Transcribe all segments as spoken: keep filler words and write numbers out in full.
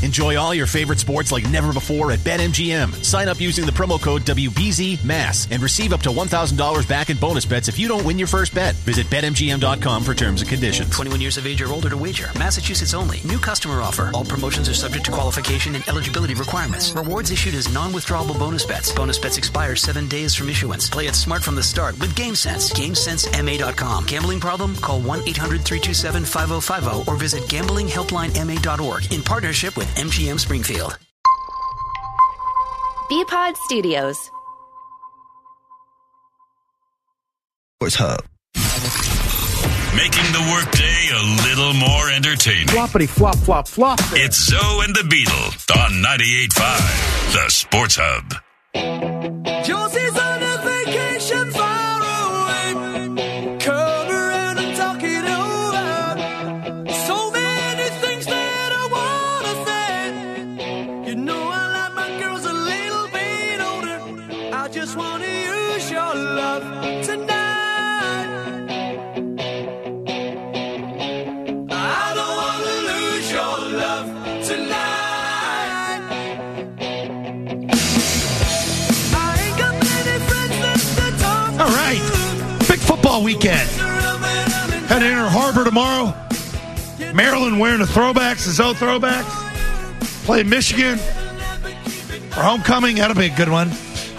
Enjoy all your favorite sports like never before at BetMGM. Sign up using the promo code W B Z M A S and receive up to one thousand dollars back in bonus bets if you don't win your first bet. Visit Bet M G M dot com for terms and conditions. twenty-one years of age or older to wager. Massachusetts only. New customer offer. All promotions are subject to qualification and eligibility requirements. Rewards issued as non-withdrawable bonus bets. Bonus bets expire seven days from issuance. Play it smart from the start with GameSense. GameSense M A dot com. Gambling problem? Call one eight hundred three two seven five oh five oh or visit gambling helpline M A dot org in partnership with M G M Springfield. B-Pod Studios. Sports Hub. Making the workday a little more entertaining. Floppity flop flop flop. It's Zoe and the Beetle on ninety-eight point five, the Sports Hub. Josie's on a vacation far away. Come around and talk it over. So many things that I wanna say. You know I like my girls a little bit older. I just wanna use your love tonight. I don't wanna lose your love tonight. All right. Big football weekend. Head to Inner Harbor tomorrow. Maryland wearing the throwbacks, the Zoe throwbacks. Play Michigan for homecoming. That'll be a good one.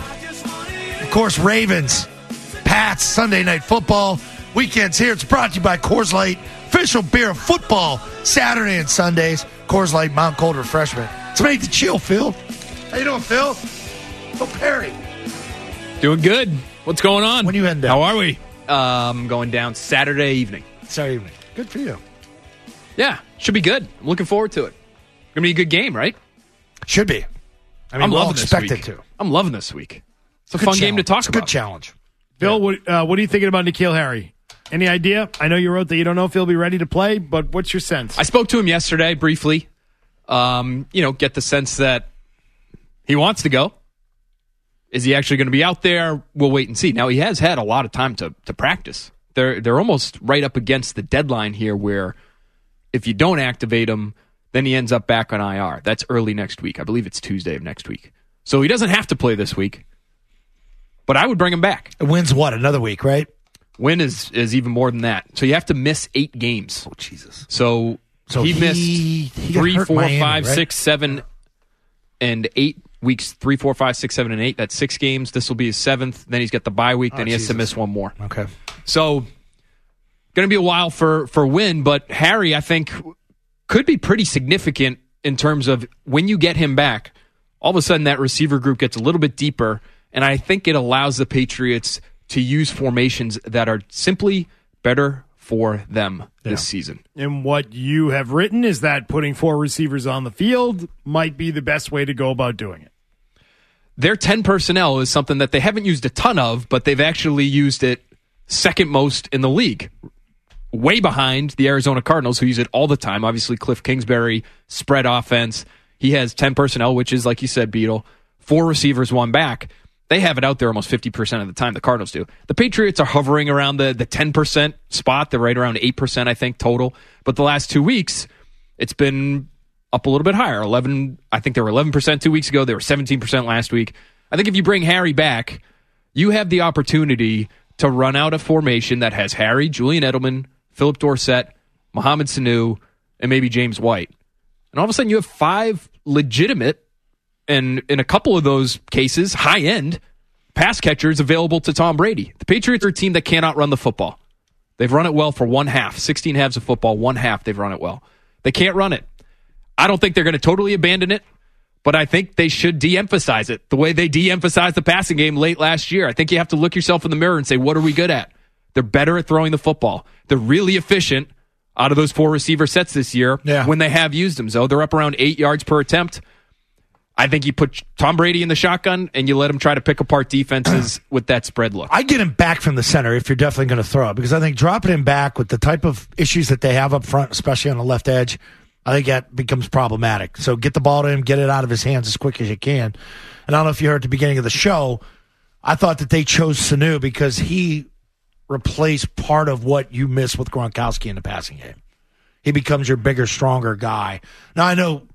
Of course, Ravens, Pats, Sunday Night Football. Weekends here. It's brought to you by Coors Light. Official beer of football Saturday and Sundays. Coors Light Mount Cold Refreshment. It's made to chill, Phil. How you doing, Phil? Phil Perry. Doing good. What's going on? When you end down? How are we? Um, going down Saturday evening. Saturday evening. Good for you. Yeah, should be good. I'm looking forward to it. Gonna be a good game, right? Should be. I mean, I'm we'll loving this expect week. it to. I'm loving this week. It's a Good fun challenge. game to talk It's a about. good challenge. Phil, yeah. what, uh, what are you thinking about N'Keal Harry? Any idea? I know you wrote that you don't know if he'll be ready to play, but what's your sense? I spoke to him yesterday briefly. Um, you know, get the sense that he wants to go. Is he actually going to be out there? We'll wait and see. Now, he has had a lot of time to to practice. They're they're almost right up against the deadline here where if you don't activate him, then he ends up back on I R. That's early next week. I believe it's Tuesday of next week. So he doesn't have to play this week, but I would bring him back. It wins what? Another week, right? Win is, is even more than that. So you have to miss eight games. Oh, Jesus. So, so he, he missed he three, four, Miami, five, right? six, seven, and eight weeks. Three, four, five, six, seven, and eight. That's six games. This will be his seventh. Then he's got the bye week. Oh, then he has Jesus. to miss one more. Okay. So going to be a while for, for Win, but Harry, I think, could be pretty significant in terms of when you get him back, all of a sudden that receiver group gets a little bit deeper, and I think it allows the Patriots to use formations that are simply better for them this Yeah. season. And what you have written is that putting four receivers on the field might be the best way to go about doing it. Their ten personnel is something that they haven't used a ton of, but they've actually used it second most in the league. Way behind the Arizona Cardinals, who use it all the time. Obviously, Cliff Kingsbury, spread offense. He has ten personnel, which is, like you said, Beetle, four receivers, one back. They have it out there almost fifty percent of the time, the Cardinals do. The Patriots are hovering around the, the ten percent spot. They're right around eight percent, I think, total. But the last two weeks, it's been up a little bit higher. eleven, I think they were eleven percent two weeks ago. They were seventeen percent last week. I think if you bring Harry back, you have the opportunity to run out a formation that has Harry, Julian Edelman, Philip Dorsett, Mohamed Sanu, and maybe James White. And all of a sudden you have five legitimate, and in a couple of those cases, high-end pass catchers available to Tom Brady. The Patriots are a team that cannot run the football. They've run it well for one half. sixteen halves of football, one half they've run it well. They can't run it. I don't think they're going to totally abandon it, but I think they should de-emphasize it the way they de-emphasized the passing game late last year. I think you have to look yourself in the mirror and say, what are we good at? They're better at throwing the football. They're really efficient out of those four receiver sets this year yeah. when they have used them. So they're up around eight yards per attempt. I think you put Tom Brady in the shotgun and you let him try to pick apart defenses with that spread look. I get him back from the center if you're definitely going to throw it, because I think dropping him back with the type of issues that they have up front, especially on the left edge, I think that becomes problematic. So get the ball to him, get it out of his hands as quick as you can. And I don't know if you heard at the beginning of the show, I thought that they chose Sanu because he replaced part of what you miss with Gronkowski in the passing game. He becomes your bigger, stronger guy. Now, I know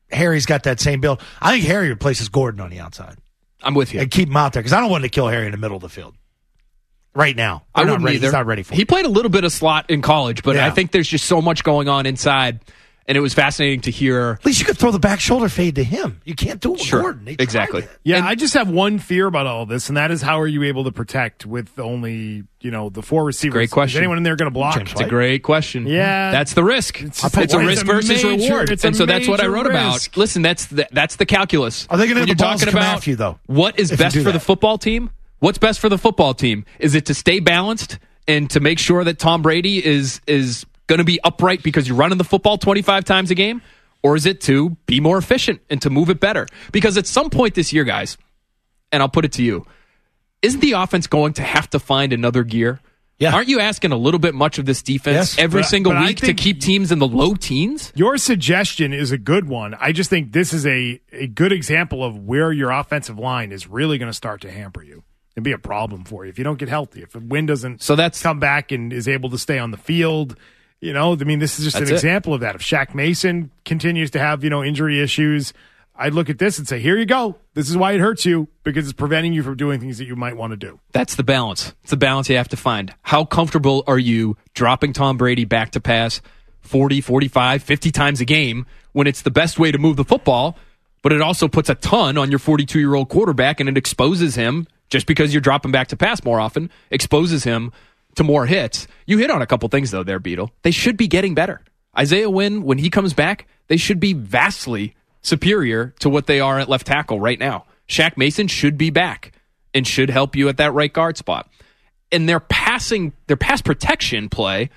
Harry's got that same build. I think Harry replaces Gordon on the outside. I'm with you. And keep him out there because I don't want to kill Harry in the middle of the field right now. I They're wouldn't not ready. either. He's not ready for it. He played a little bit of slot in college, but Yeah. I think there's just so much going on inside, and it was fascinating to hear. At least you could throw the back shoulder fade to him. You can't do it with Sure, Gordon. They tried exactly. it. Yeah, And- I just have one fear about all of this, and that is how are you able to protect with only, you know, the four receivers? Great question. Is anyone in there going to block? James It's a great question. Yeah. That's the risk. It's It's, just a a- risk it's a versus major- reward. it's a And so that's what I major wrote risk. about. Listen, that's the, that's the calculus. Are they gonna have When the you're balls talking come about after you, though, what is if you best do for the that? football team? What's best for the football team? Is it to stay balanced and to make sure that Tom Brady is is going to be upright because you're running the football twenty-five times a game? Or is it to be more efficient and to move it better? Because at some point this year, guys, and I'll put it to you, isn't the offense going to have to find another gear? Yeah. Aren't you asking a little bit much of this defense Yes, every but- single but I week to think- keep teams in the low teens? Your suggestion is a good one. I just think this is a, a good example of where your offensive line is really going to start to hamper you and be a problem for you if you don't get healthy. If the win doesn't So that's- come back and is able to stay on the field, you know, I mean, this is just That's an it. example of that. If Shaq Mason continues to have, you know, injury issues, I'd look at this and say, here you go. This is why it hurts you because it's preventing you from doing things that you might want to do. That's the balance. It's the balance you have to find. How comfortable are you dropping Tom Brady back to pass forty, forty-five, fifty times a game when it's the best way to move the football, but it also puts a ton on your forty-two-year-old quarterback and it exposes him, just because you're dropping back to pass more often, exposes him to more hits. You hit on a couple things, though, there, Beetle. They should be getting better. Isaiah Wynn, when he comes back, they should be vastly superior to what they are at left tackle right now. Shaq Mason should be back and should help you at that right guard spot. And their passing, their pass protection play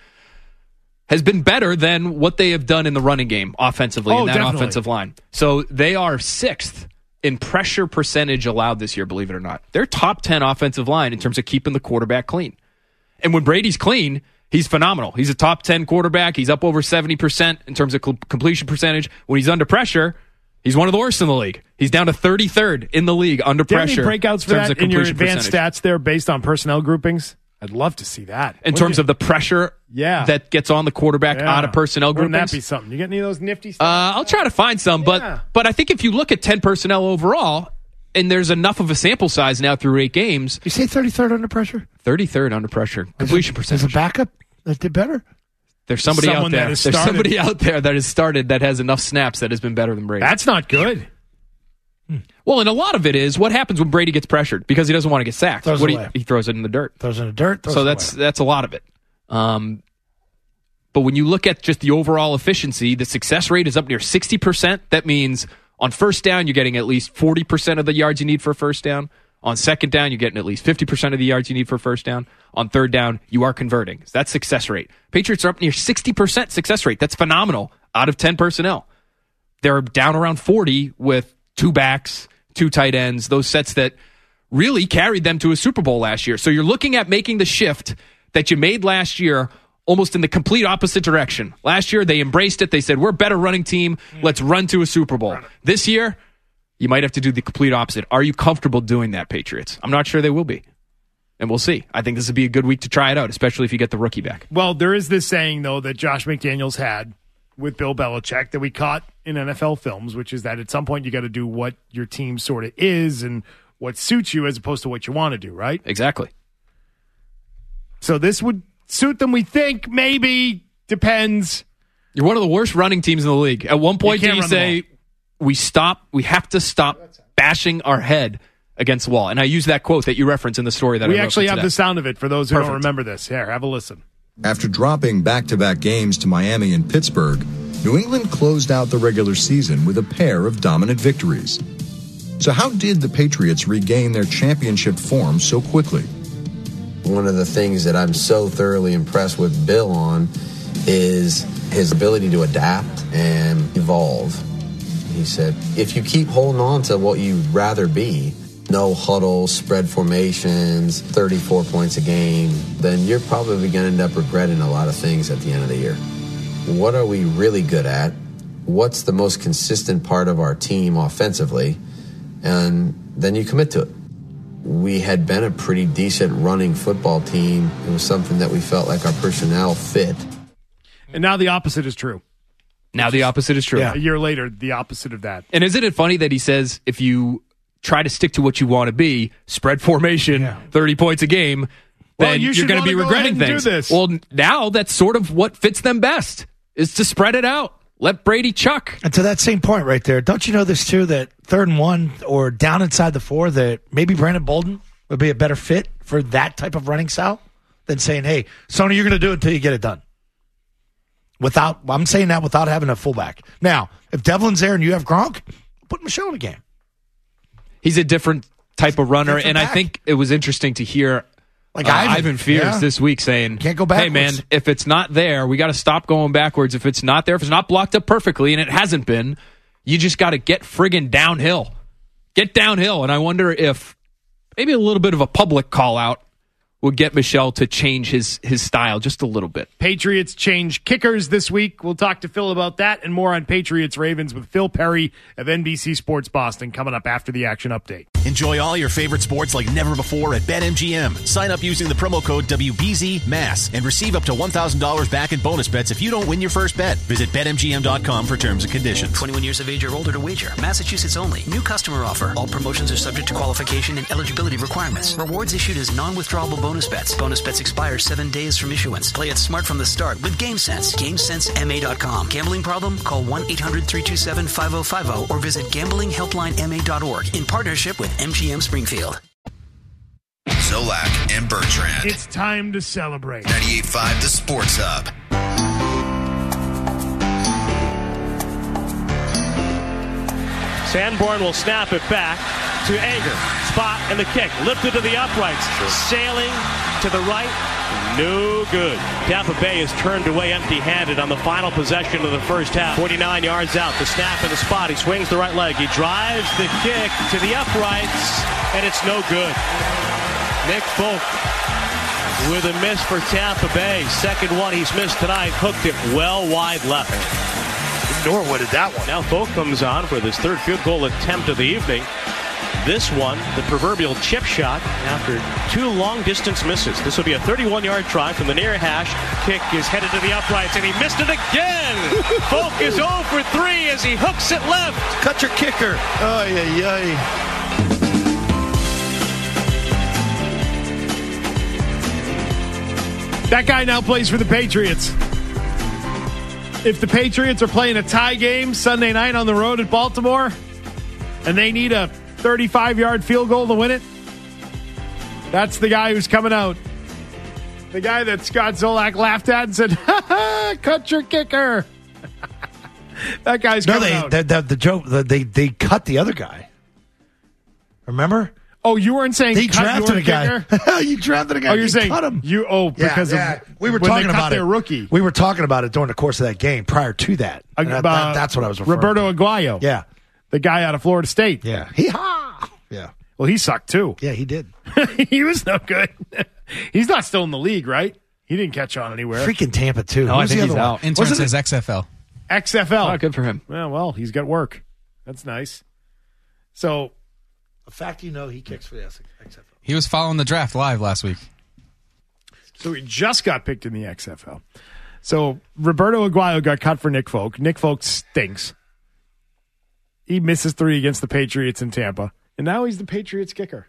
has been better than what they have done in the running game offensively Oh, in that definitely. offensive line. So they are sixth in pressure percentage allowed this year, believe it or not. They're top ten offensive line in terms of keeping the quarterback clean. And when Brady's clean, he's phenomenal. He's a top ten quarterback. He's up over seventy percent in terms of cl- completion percentage. When he's under pressure, he's one of the worst in the league. He's down to thirty-third in the league under Do you have pressure. any breakouts for in terms that of in your completion advanced percentage. stats there based on personnel groupings? I'd love to see that. In terms of the pressure Yeah. that gets on the quarterback Yeah. out of personnel Wouldn't groupings. that be something? You get any of those nifty stats? Uh, I'll try to find some, but Yeah. but I think if you look at ten personnel overall, and there's enough of a sample size now through eight games, You say thirty-third under pressure? thirty-third under pressure completion There's percentage. a backup that did better? There's somebody Someone out that there. has There's started. somebody out there that has started that has enough snaps that has been better than Brady. That's not good. Well, and a lot of it is what happens when Brady gets pressured because he doesn't want to get sacked. Throws What it he, away. he throws it in the dirt. Throws in the dirt. Throws So it that's away. that's a lot of it. Um, but when you look at just the overall efficiency, the success rate is up near sixty percent. That means on first down, you're getting at least forty percent of the yards you need for a first down. On second down, you're getting at least fifty percent of the yards you need for a first down. On third down, you are converting. So that's success rate. Patriots are up near sixty percent success rate. That's phenomenal out of ten personnel. They're down around forty with two backs, two tight ends, those sets that really carried them to a Super Bowl last year. So you're looking at making the shift that you made last year almost in the complete opposite direction. Last year, they embraced it. They said, we're a better running team. Let's run to a Super Bowl. This year, you might have to do the complete opposite. Are you comfortable doing that, Patriots? I'm not sure they will be. And we'll see. I think this would be a good week to try it out, especially if you get the rookie back. Well, there is this saying, though, that Josh McDaniels had with Bill Belichick that we caught in N F L films, which is that at some point you got to do what your team sort of is and what suits you as opposed to what you want to do, right? Exactly. So this would suit them, we think, maybe, depends. You're one of the worst running teams in the league. At one point, You did can't you run the say, we stop, we have to stop bashing our head against the wall? And I use that quote that you reference in the story that We I wrote actually for have today. the sound of it for those who don't Perfect. remember this. Here, have a listen. After dropping back-to-back games to Miami and Pittsburgh, New England closed out the regular season with a pair of dominant victories. So how did the Patriots regain their championship form so quickly? One of the things that I'm so thoroughly impressed with Bill on is his ability to adapt and evolve. He said, if you keep holding on to what you'd rather be, no huddle, spread formations, thirty-four points a game, then you're probably going to end up regretting a lot of things at the end of the year. What are we really good at? What's the most consistent part of our team offensively? And then you commit to it. We had been a pretty decent running football team. It was something that we felt like our personnel fit. And now the opposite is true. Now the opposite is true. A year later, the opposite of that. And isn't it funny that he says if you try to stick to what you want to be, spread formation, yeah. thirty points a game, well, then you you're going to be go regretting things. Do this. Well, now that's sort of what fits them best, is to spread it out. Let Brady chuck. And to that same point right there, don't you know this too, that third and one or down inside the four, that maybe Brandon Bolden would be a better fit for that type of running style than saying, hey, Sony, you're going to do it until you get it done. Without, I'm saying that without having a fullback. Now, if Devlin's there and you have Gronk, put Michelle in the game. He's a different type of runner, different and back. I think it was interesting to hear like uh, Ivan, Ivan Fears yeah. this week saying, Can't go backwards. hey, man, if it's not there, we got to stop going backwards. If it's not there, if it's not blocked up perfectly, and it hasn't been, you just got to get friggin' downhill. Get downhill. And I wonder if maybe a little bit of a public call-out would get Michelle to change his his style just a little bit. Patriots change kickers this week. We'll talk to Phil about that and more on Patriots Ravens with Phil Perry of N B C Sports Boston coming up after the action update. Enjoy all your favorite sports like never before at BetMGM. Sign up using the promo code W B Z M A S and receive up to one thousand dollars back in bonus bets if you don't win your first bet. Visit Bet M G M dot com for terms and conditions. twenty-one years of age or older to wager. Massachusetts only. New customer offer. All promotions are subject to qualification and eligibility requirements. Rewards issued as non-withdrawable bonus bets. Bonus bets expire seven days from issuance. Play it smart from the start with GameSense. GameSense M A dot com. Gambling problem? Call one eight hundred three two seven five oh five oh or visit gambling helpline M A dot org in partnership with M G M Springfield. Zolak and Bertrand. It's time to celebrate. ninety-eight point five The Sports Hub. Sanborn will snap it back to Anger. Spot and the kick. Lifted to the uprights. Sailing to the right. No good. Tampa Bay is turned away empty-handed on the final possession of the first half. forty-nine yards out. The snap and the spot. He swings the right leg. He drives the kick to the uprights, and it's no good. Nick Folk with a miss for Tampa Bay. Second one he's missed tonight. Hooked it well wide left. Norwood at that one. Now Folk comes on for this third field goal attempt of the evening. This one, the proverbial chip shot after two long-distance misses. This will be a thirty-one-yard try from the near hash. Kick is headed to the uprights, and he missed it again. Folk is zero for three as he hooks it left. Cut your kicker. Oh, yeah, yeah. That guy now plays for the Patriots. If the Patriots are playing a tie game Sunday night on the road at Baltimore and they need a thirty-five-yard field goal to win it, that's the guy who's coming out. The guy that Scott Zolak laughed at and said, ha ha, cut your kicker. That guy's no, coming they, out. The, the, the joke, the, they, they cut the other guy. Remember? Oh, you weren't saying they cut drafted your a guy. kicker? You drafted a guy. Oh, you're you saying cut him. You oh because yeah, of yeah. we were when talking they cut about their it. Rookie. We were talking about it during the course of that game. Prior to that, Uh, that, that that's what I was referring Roberto to. Aguayo. Yeah, the guy out of Florida State. Yeah, hee ha. Yeah. Well, he sucked too. Yeah, he did. He was no good. He's not still in the league, right? He didn't catch on anywhere. Freaking Tampa too. No, I Who's think the he's other out. one? Intern Wasn't says it? X F L. X F L. Oh, good for him. Yeah, well, he's got work. That's nice. So, the fact you know he kicks for the X F L. He was following the draft live last week. So he just got picked in the X F L. So Roberto Aguayo got cut for Nick Folk. Nick Folk stinks. He misses three against the Patriots in Tampa, and now he's the Patriots kicker.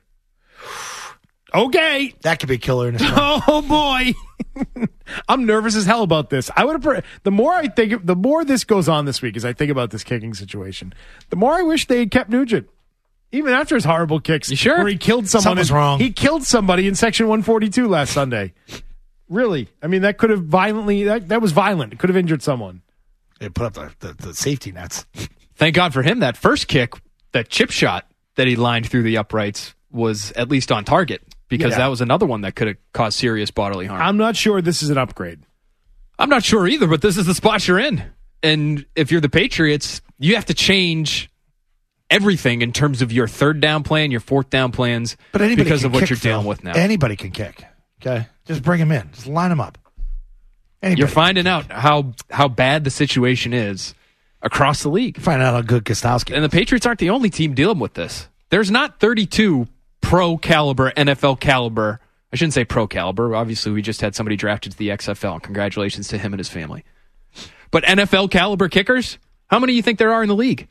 Okay, that could be a killer in his Oh boy, I'm nervous as hell about this. I would have. Pre- the more I think, the more this goes on this week, as I think about this kicking situation, the more I wish they had kept Nugent. Even after his horrible kicks, you sure? Where he killed someone. Something's in, wrong. He killed somebody in section one forty-two last Sunday. Really? I mean, that could have violently. That, that was violent. It could have injured someone. They put up the, the, the safety nets. Thank God for him. That first kick, that chip shot that he lined through the uprights, was at least on target, because Yeah. that was another one that could have caused serious bodily harm. I'm not sure this is an upgrade. I'm not sure either, but this is the spot you're in. And if you're the Patriots, you have to change everything in terms of your third down plan, your fourth down plans, But anybody because can of what kick, you're dealing Phil. with now. Anybody can kick. Okay, just bring him in. Just line him up. Anybody You're finding out how how bad the situation is across the league. Find out how good Gostowski. And the Patriots aren't the only team dealing with this. There's not thirty-two pro caliber, N F L caliber. I shouldn't say pro caliber. Obviously, we just had somebody drafted to the X F L. Congratulations to him and his family. But N F L caliber kickers, how many do you think there are in the league?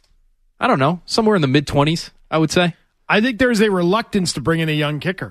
I don't know. Somewhere in the mid-twenties, I would say. I think there's a reluctance to bring in a young kicker.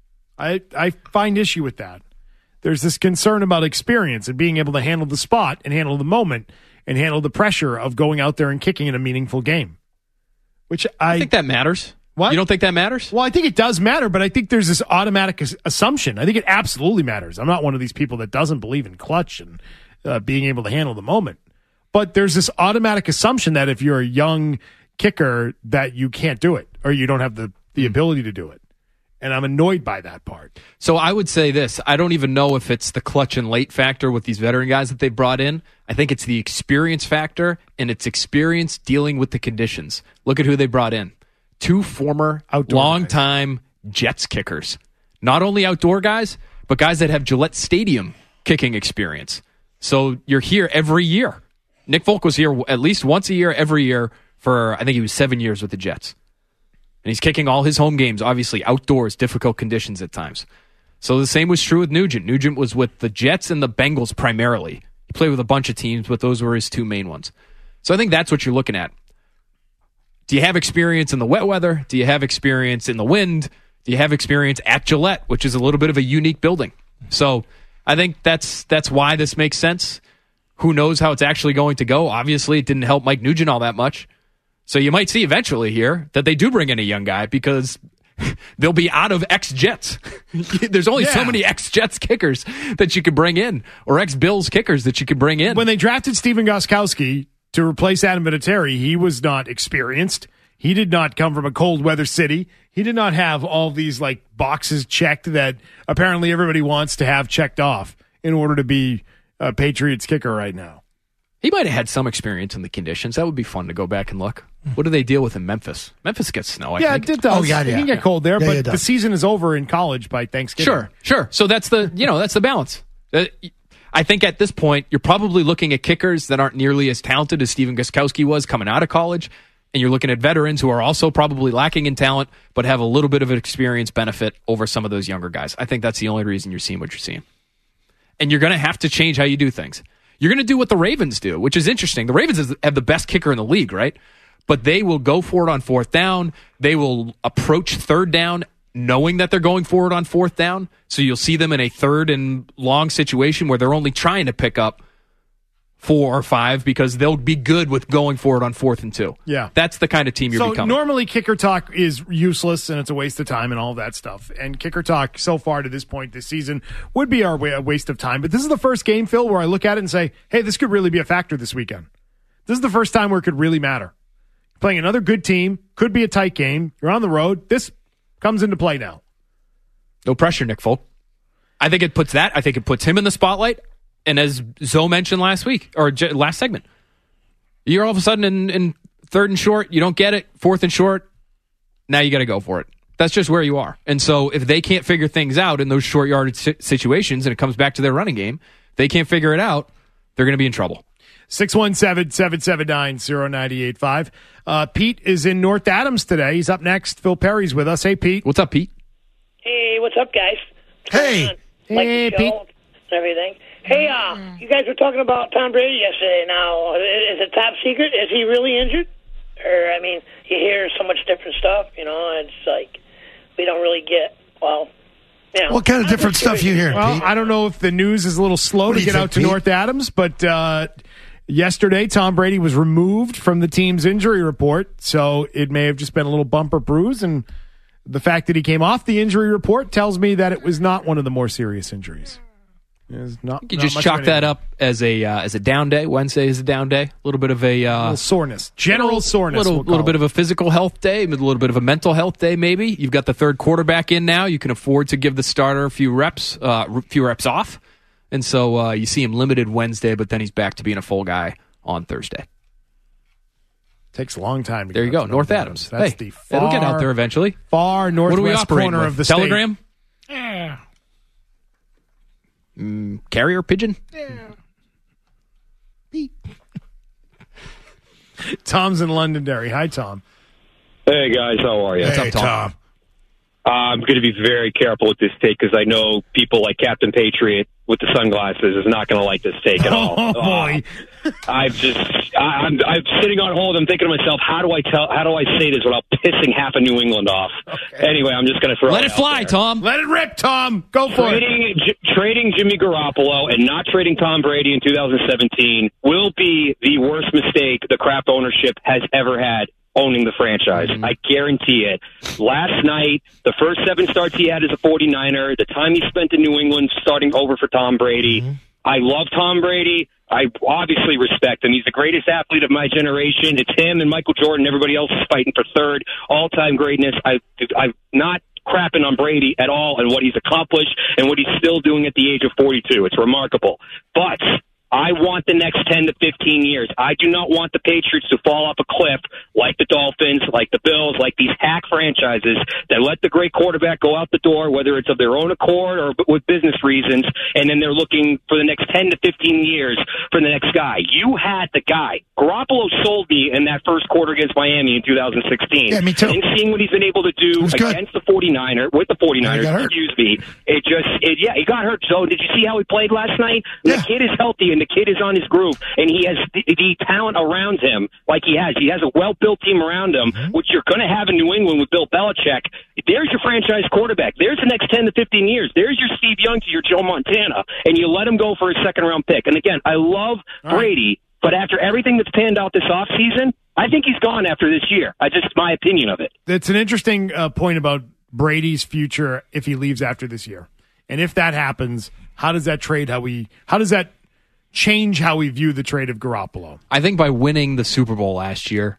I I find issue with that. There's this concern about experience and being able to handle the spot and handle the moment and handle the pressure of going out there and kicking in a meaningful game. Which I, I think that matters. What? You don't think that matters? Well, I think it does matter, but I think there's this automatic as- assumption. I think it absolutely matters. I'm not one of these people that doesn't believe in clutch and uh, being able to handle the moment. But there's this automatic assumption that if you're a young kicker that you can't do it or you don't have the, the ability to do it. And I'm annoyed by that part. So I would say this. I don't even know if it's the clutch and late factor with these veteran guys that they brought in. I think it's the experience factor, and it's experience dealing with the conditions. Look at who they brought in. Two former, outdoor long-time Jets kickers. Not only outdoor guys, but guys that have Gillette Stadium kicking experience. So you're here every year. Nick Folk was here at least once a year, every year, for I think he was seven years with the Jets. And he's kicking all his home games, obviously outdoors, difficult conditions at times. So the same was true with Nugent. Nugent was with the Jets and the Bengals primarily. He played with a bunch of teams, but those were his two main ones. So I think that's what you're looking at. Do you have experience in the wet weather? Do you have experience in the wind? Do you have experience at Gillette, which is a little bit of a unique building? So I think that's that's why this makes sense. Who knows how it's actually going to go? Obviously, it didn't help Mike Nugent all that much. So you might see eventually here that they do bring in a young guy because they'll be out of ex-Jets. There's only yeah. so many ex-Jets kickers that you could bring in, or ex-Bills kickers that you could bring in. When they drafted Stephen Gostkowski to replace Adam Vinatieri, he was not experienced. He did not come from a cold weather city. He did not have all these like boxes checked that apparently everybody wants to have checked off in order to be a Patriots kicker right now. He might have had some experience in the conditions. That would be fun to go back and look. What do they deal with in Memphis? Memphis gets snow, I yeah, think. it does. Oh, yeah, It yeah. can get cold there, Yeah, but it the does. season is over in college by Thanksgiving. Sure, sure. So that's the, you know, that's the balance. Uh, I think at this point, you're probably looking at kickers that aren't nearly as talented as Stephen Gostkowski was coming out of college, and you're looking at veterans who are also probably lacking in talent, but have a little bit of an experience benefit over some of those younger guys. I think that's the only reason you're seeing what you're seeing. And you're going to have to change how you do things. You're going to do what the Ravens do, which is interesting. The Ravens is- have the best kicker in the league, right? But they will go for it on fourth down. They will approach third down knowing that they're going forward on fourth down. So you'll see them in a third and long situation where they're only trying to pick up four or five because they'll be good with going forward on fourth and two. Yeah. That's the kind of team you're so becoming. normally kicker talk is useless and it's a waste of time and all of that stuff. And kicker talk so far to this point this season would be our wa- a waste of time. But this is the first game, Phil, where I look at it and say, hey, this could really be a factor this weekend. This is the first time where it could really matter. Playing another good team, could be a tight game. You're on the road. This comes into play now. No pressure, Nick Folk. I think it puts that. I think it puts him in the spotlight. And as Zoe mentioned last week, or j- last segment, you're all of a sudden in, in third and short. You don't get it. Fourth and short. Now you got to go for it. That's just where you are. And so if they can't figure things out in those short yardage si- situations, and it comes back to their running game, they can't figure it out, they're going to be in trouble. six one seven, seven seven nine, zero nine eight five. Uh, Pete is in North Adams today. He's up next. Phil Perry's with us. Hey, Pete. What's up, Pete? Hey, what's up, guys? Hey. Like Hey, the Pete. show and everything. Hey, uh, you guys were talking about Tom Brady yesterday. Now, is it top secret? Is he really injured? Or, I mean, you hear so much different stuff, you know, it's like we don't really get, well, you know. What kind of different stuff you hear, Well, Pete? I don't know if the news is a little slow What to do you get think, out to Pete? North Adams, but uh, yesterday Tom Brady was removed from the team's injury report, so it may have just been a little bumper bruise, and the fact that he came off the injury report tells me that it was not one of the more serious injuries. It's not, You could not just much chalk of that anything. up as a uh, as a down day. Wednesday is a down day. A little bit of a uh, little soreness, general soreness. little, we'll call little bit it. of a physical health day, a little bit of a mental health day. Maybe you've got the third quarterback in now. You can afford to give the starter a few reps, uh, a few reps off, and so uh, you see him limited Wednesday, but then he's back to being a full guy on Thursday. Takes a long time. To There you get go, to North Adams. That's Hey, the far, it'll get out there eventually. Far What are northwest we operating corner with? of the Telegram? state. Yeah. Mm, carrier pigeon? Tom's in Londonderry. Hi, Tom. Hey, guys. How are you? Hey, Tom. Uh, I'm going to be very careful with this take because I know people like Captain Patriot with the sunglasses is not going to like this take at all. Oh, boy. Uh, I've just, I, I'm, I'm sitting on hold. I'm thinking to myself, how do I tell, how do I say this without pissing half of New England off? Okay. Anyway, I'm just going to throw Let it it fly, out there. Tom. Let it rip, Tom. Go for trading, it. J- trading Jimmy Garoppolo and not trading Tom Brady in two thousand seventeen will be the worst mistake the crap ownership has ever had owning the franchise. Mm-hmm. I guarantee it. Last night, the first seven starts he had as a forty-niner, the time he spent in New England starting over for Tom Brady. Mm-hmm. I love Tom Brady. I obviously respect him. He's the greatest athlete of my generation. It's him and Michael Jordan. Everybody else is fighting for third all-time greatness. I, I'm not crapping on Brady at all and what he's accomplished and what he's still doing at the age of forty-two. It's remarkable. But I want the next ten to fifteen years. I do not want the Patriots to fall off a cliff like the Dolphins, like the Bills, like these hack franchises that let the great quarterback go out the door, whether it's of their own accord or with business reasons, and then they're looking for the next ten to fifteen years for the next guy. You had the guy. Garoppolo sold me in that first quarter against Miami in two thousand sixteen. Yeah, me too. And seeing what he's been able to do against the forty-niners, with the forty-niners, excuse me, it just, it, yeah, he got hurt. So did you see how he played last night? Yeah. The kid is healthy, and the kid is on his groove, and he has the, the talent around him like he has. He has a well-built team around him, mm-hmm. which you're going to have in New England with Bill Belichick. There's your franchise quarterback. There's the next ten to fifteen years. There's your Steve Young to your Joe Montana, and you let him go for a second-round pick. And again, I love All Brady, right. but after everything that's panned out this offseason, I think he's gone after this year. I just my opinion of it. That's an interesting uh, point about Brady's future if he leaves after this year. And if that happens, how does that trade, how we, how does that change how we view the trade of Garoppolo? I think by winning the Super Bowl last year,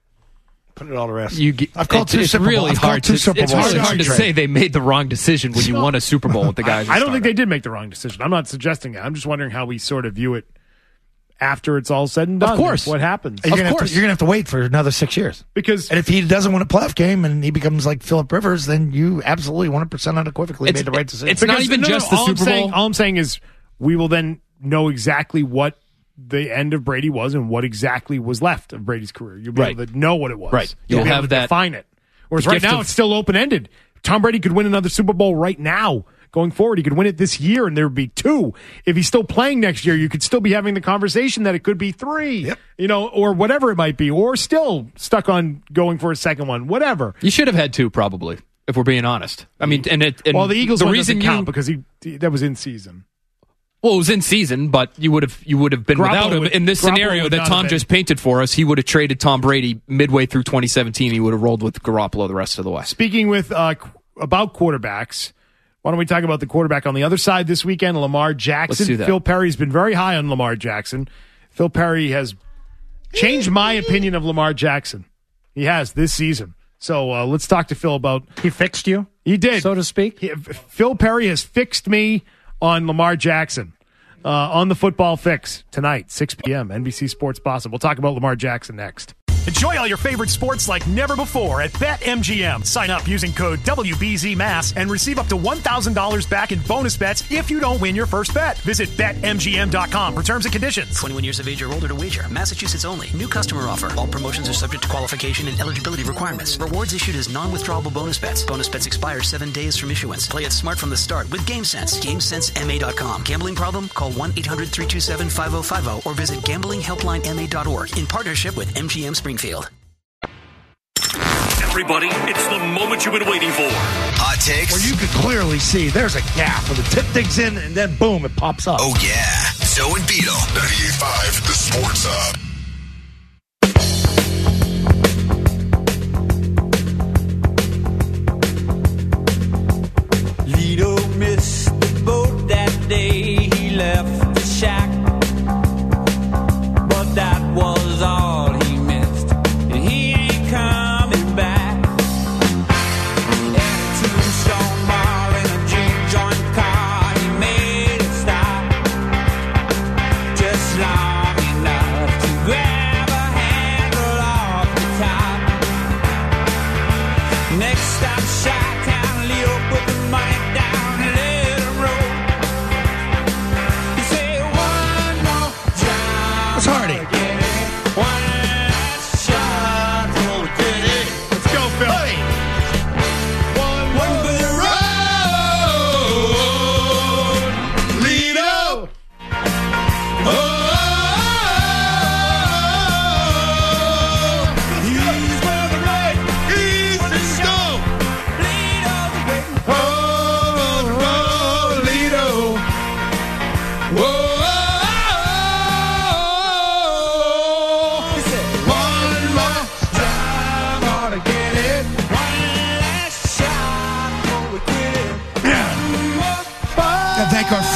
put it all to rest. You get, I've called it's, two it's Super really Bowls. hard to, two Super it's Bowls. really hard to say they made the wrong decision when you won a Super Bowl with the guys. I, I don't think they did make the wrong decision. I'm not suggesting that. I'm just wondering how we sort of view it after it's all said and done. Of course. What happens? You're of gonna course. To, you're going to have to wait for another six years. Because and if he doesn't win a playoff game and he becomes like Phillip Rivers, then you absolutely one hundred percent unequivocally made the right decision. It's because, not even no, just no, the all Super I'm saying, Bowl. All I'm saying is we will then know exactly what the end of Brady was and what exactly was left of Brady's career. You'll be right. able to know what it was. Right. You'll, You'll be have able to that, define it. Whereas right now of, it's still open-ended. Tom Brady could win another Super Bowl right now. Going forward, he could win it this year, and there would be two. If he's still playing next year, you could still be having the conversation that it could be three, yep. you know, or whatever it might be, or still stuck on going for a second one, whatever. You should have had two, probably, if we're being honest. I mean, and it. And well, the Eagles the one reason doesn't count you, because he that was in season. Well, it was in season, but you would have you would have been Garoppolo without him would, in this Garoppolo scenario would that not Tom have just painted for us. He would have traded Tom Brady midway through twenty seventeen. He would have rolled with Garoppolo the rest of the way. Speaking with uh, about quarterbacks. Why don't we talk about the quarterback on the other side this weekend, Lamar Jackson? Let's do that. Phil Perry's been very high on Lamar Jackson. Phil Perry has changed my opinion of Lamar Jackson. He has this season. So uh, let's talk to Phil about... He fixed you? He did. So to speak? He, Phil Perry has fixed me on Lamar Jackson. Uh, on the Football Fix tonight, six p.m., N B C Sports Boston. We'll talk about Lamar Jackson next. Enjoy all your favorite sports like never before at BetMGM. Sign up using code W B Z M A S and receive up to one thousand dollars back in bonus bets if you don't win your first bet. Visit Bet M G M dot com for terms and conditions. twenty-one years of age or older to wager. Massachusetts only. New customer offer. All promotions are subject to qualification and eligibility requirements. Rewards issued as non-withdrawable bonus bets. Bonus bets expire seven days from issuance. Play it smart from the start with GameSense. GameSense M A dot com. Gambling problem? Call one eight hundred three two seven five zero five zero or visit gambling helpline M A dot org in partnership with M G M Springfield. Everybody, it's the moment you've been waiting for. Hot takes. Where you could clearly see there's a gap where the tip digs in and then boom, it pops up. Oh, yeah. Zoe and Beetle. ninety-eight point five, the Sports Hub. Lido missed the boat that day. He left the shack. But that was all he missed. And he ain't coming back. At Tombstone Bar in a juke-joint car, he made it stop. Just long enough to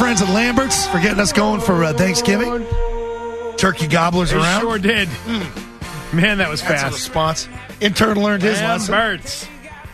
friends at Lambert's for getting us going for uh, Thanksgiving. Turkey gobblers They around. sure did. Man, that was That's fast. a response. Intern learned his lesson. Lambert's.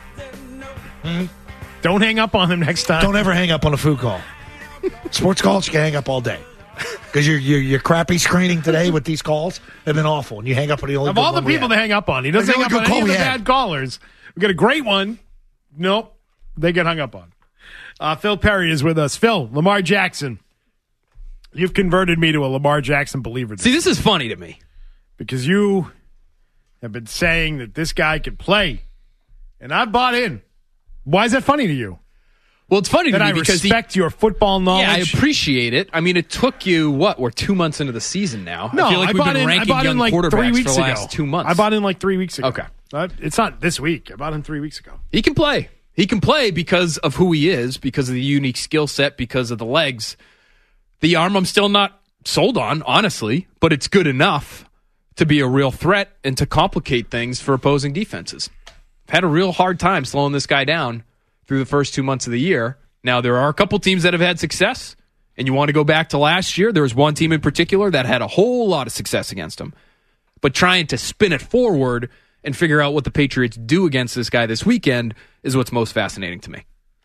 Don't hang up on them next time. Don't ever hang up on a food call. Sports calls, you can hang up all day. Because your, your your crappy screening today with these calls have been awful. And you hang up on the only Of good all the one we people had. to hang up on, he doesn't That's the hang up only on good any of call the we had. bad callers. We got a great one. Nope. They get hung up on. Uh, Phil Perry is with us. Phil, Lamar Jackson. You've converted me to a Lamar Jackson believer. See, this is funny to me. Because you have been saying that this guy can play. And I bought in. Why is that funny to you? Well, it's funny that to me I because respect he, your football knowledge. Yeah, I appreciate it. I mean, it took you, what, we're two months into the season now. No, I feel like I we've bought been in, I ranking bought young in like quarterbacks three weeks for the ago. last two months. I bought in like three weeks ago. Okay. Uh, it's not this week. I bought in three weeks ago. He can play. He can play because of who he is, because of the unique skill set, because of the legs. The arm I'm still not sold on, honestly, but it's good enough to be a real threat and to complicate things for opposing defenses. I've had a real hard time slowing this guy down through the first two months of the year. Now, there are a couple teams that have had success, and you want to go back to last year. There was one team in particular that had a whole lot of success against him. But trying to spin it forward and figure out what the Patriots do against this guy this weekend is what's most fascinating to me.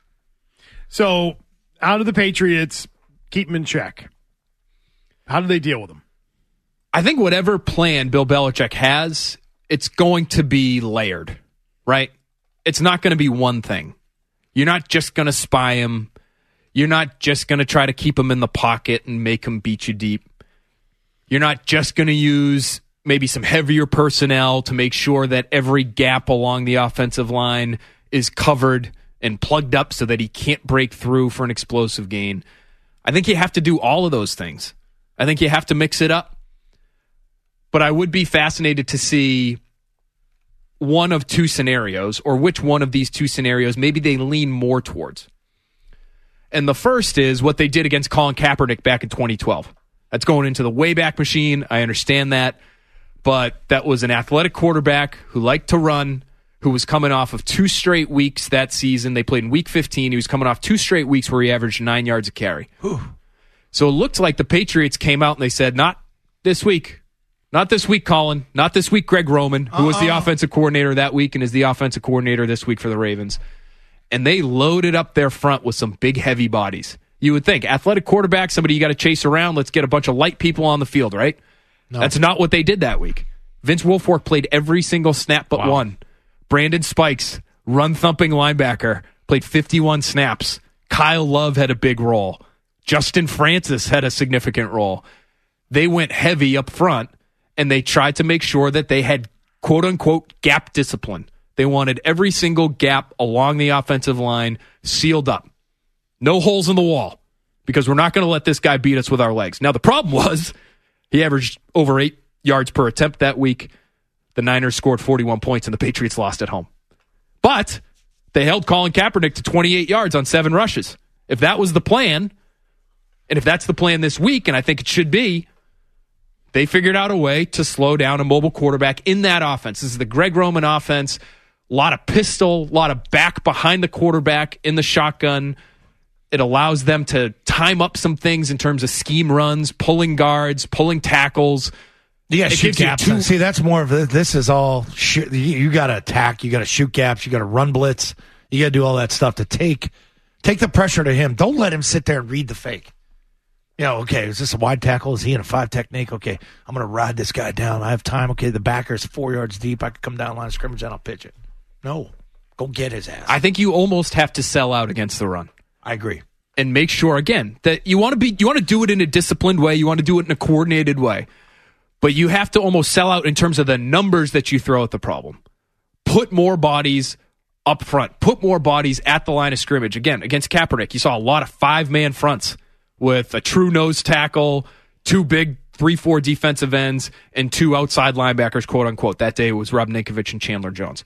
So, how do the Patriots keep him in check? How do they deal with him? I think whatever plan Bill Belichick has, it's going to be layered, right? It's not going to be one thing. You're not just going to spy him. You're not just going to try to keep him in the pocket and make him beat you deep. You're not just going to use maybe some heavier personnel to make sure that every gap along the offensive line is covered and plugged up so that he can't break through for an explosive gain. I think you have to do all of those things. I think you have to mix it up. But I would be fascinated to see one of two scenarios, or which one of these two scenarios maybe they lean more towards. And the first is what they did against Colin Kaepernick back in twenty twelve. That's going into the Wayback Machine. I understand that. But that was an athletic quarterback who liked to run, who was coming off of two straight weeks that season. They played in week fifteen. He was coming off two straight weeks where he averaged nine yards a carry. Whew. So it looked like the Patriots came out and they said, not this week. Not this week, Colin. Not this week, Greg Roman, who was the Uh-oh. offensive coordinator that week and is the offensive coordinator this week for the Ravens. And they loaded up their front with some big, heavy bodies. You would think, athletic quarterback, somebody you got to chase around. Let's get a bunch of light people on the field, right? No. That's not what they did that week. Vince Wilfork played every single snap but Wow. one. Brandon Spikes, run-thumping linebacker, played fifty-one snaps. Kyle Love had a big role. Justin Francis had a significant role. They went heavy up front, and they tried to make sure that they had quote-unquote gap discipline. They wanted every single gap along the offensive line sealed up. No holes in the wall, because we're not going to let this guy beat us with our legs. Now, the problem was he averaged over eight yards per attempt that week. The Niners scored forty-one points, and the Patriots lost at home. But they held Colin Kaepernick to twenty-eight yards on seven rushes. If that was the plan, and if that's the plan this week, and I think it should be, they figured out a way to slow down a mobile quarterback in that offense. This is the Greg Roman offense. A lot of pistol, a lot of back behind the quarterback in the shotgun. It allows them to time up some things in terms of scheme runs, pulling guards, pulling tackles. You got to It shoot gives you gaps. two- See, that's more of this. This is all shoot. You, you got to attack. You got to shoot gaps. You got to run blitz. You got to do all that stuff to take take the pressure to him. Don't let him sit there and read the fake. You know, okay, is this a wide tackle? Is he in a five technique? Okay, I'm going to ride this guy down. I have time. Okay, the backer's four yards deep. I can come down line of scrimmage and I'll pitch it. No, go get his ass. I think you almost have to sell out against the run. I agree. And make sure, again, that you want to be you want to do it in a disciplined way. You want to do it in a coordinated way. But you have to almost sell out in terms of the numbers that you throw at the problem. Put more bodies up front. Put more bodies at the line of scrimmage. Again, against Kaepernick, you saw a lot of five-man fronts with a true nose tackle, two big three four defensive ends, and two outside linebackers, quote-unquote. That day it was Rob Ninkovich and Chandler Jones.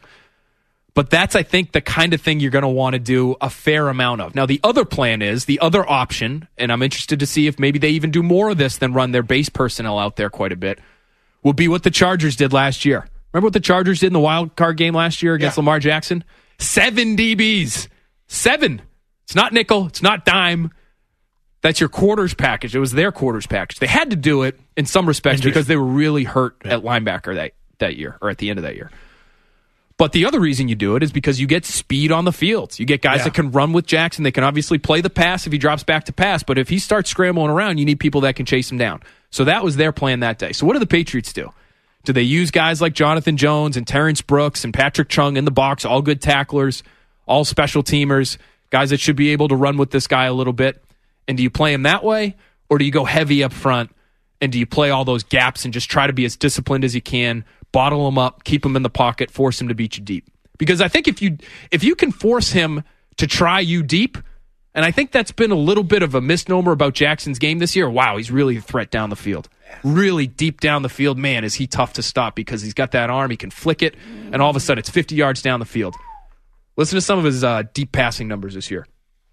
But that's, I think, the kind of thing you're going to want to do a fair amount of. Now, the other plan is, the other option, and I'm interested to see if maybe they even do more of this than run their base personnel out there quite a bit, would be what the Chargers did last year. Remember what the Chargers did in the wild card game last year against Yeah. Lamar Jackson? Seven D Bs. Seven. It's not nickel. It's not dime. That's your quarters package. It was their quarters package. They had to do it in some respects because they were really hurt yeah. at linebacker that, that year or at the end of that year. But the other reason you do it is because you get speed on the field. You get guys yeah. that can run with Jackson. They can obviously play the pass if he drops back to pass. But if he starts scrambling around, you need people that can chase him down. So that was their plan that day. So what do the Patriots do? Do they use guys like Jonathan Jones and Terrence Brooks and Patrick Chung in the box, all good tacklers, all special teamers, guys that should be able to run with this guy a little bit? And do you play him that way? Or do you go heavy up front? And do you play all those gaps and just try to be as disciplined as you can, bottle him up, keep him in the pocket, force him to beat you deep? Because I think if you if you can force him to try you deep, and I think that's been a little bit of a misnomer about Jackson's game this year. Wow, he's really a threat down the field. Really deep down the field. Man, is he tough to stop because he's got that arm. He can flick it, and all of a sudden it's fifty yards down the field. Listen to some of his uh, deep passing numbers this year.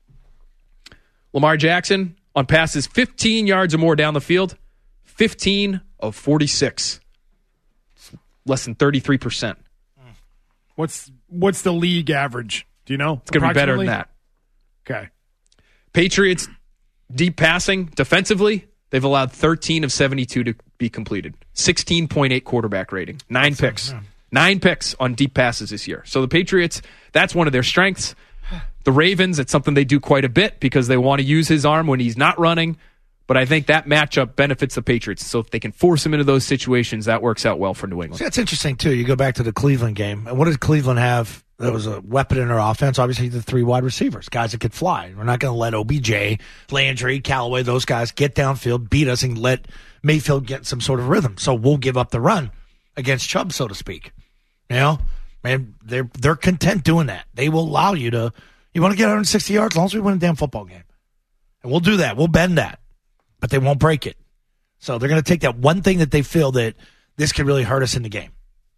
Lamar Jackson on passes fifteen yards or more down the field, fifteen of forty-six. Less than thirty-three percent. What's what's the league average? Do you know? It's going to be better than that. Okay. Patriots, deep passing, defensively, they've allowed thirteen of seventy-two to be completed. sixteen point eight quarterback rating. Nine that's picks. Awesome. Nine picks on deep passes this year. So the Patriots, that's one of their strengths. The Ravens, it's something they do quite a bit because they want to use his arm when he's not running. But I think that matchup benefits the Patriots. So if they can force him into those situations, that works out well for New England. See, that's interesting, too. You go back to the Cleveland game. And what did Cleveland have? There was a weapon in their offense. Obviously, the three wide receivers, guys that could fly. We're not going to let O B J, Landry, Callaway, those guys get downfield, beat us, and let Mayfield get some sort of rhythm. So we'll give up the run against Chubb, so to speak. You know? Man, they're, they're content doing that. They will allow you to, you want to get one hundred sixty yards as long as we win a damn football game. And we'll do that. We'll bend that. But they won't break it. So they're going to take that one thing that they feel that this could really hurt us in the game.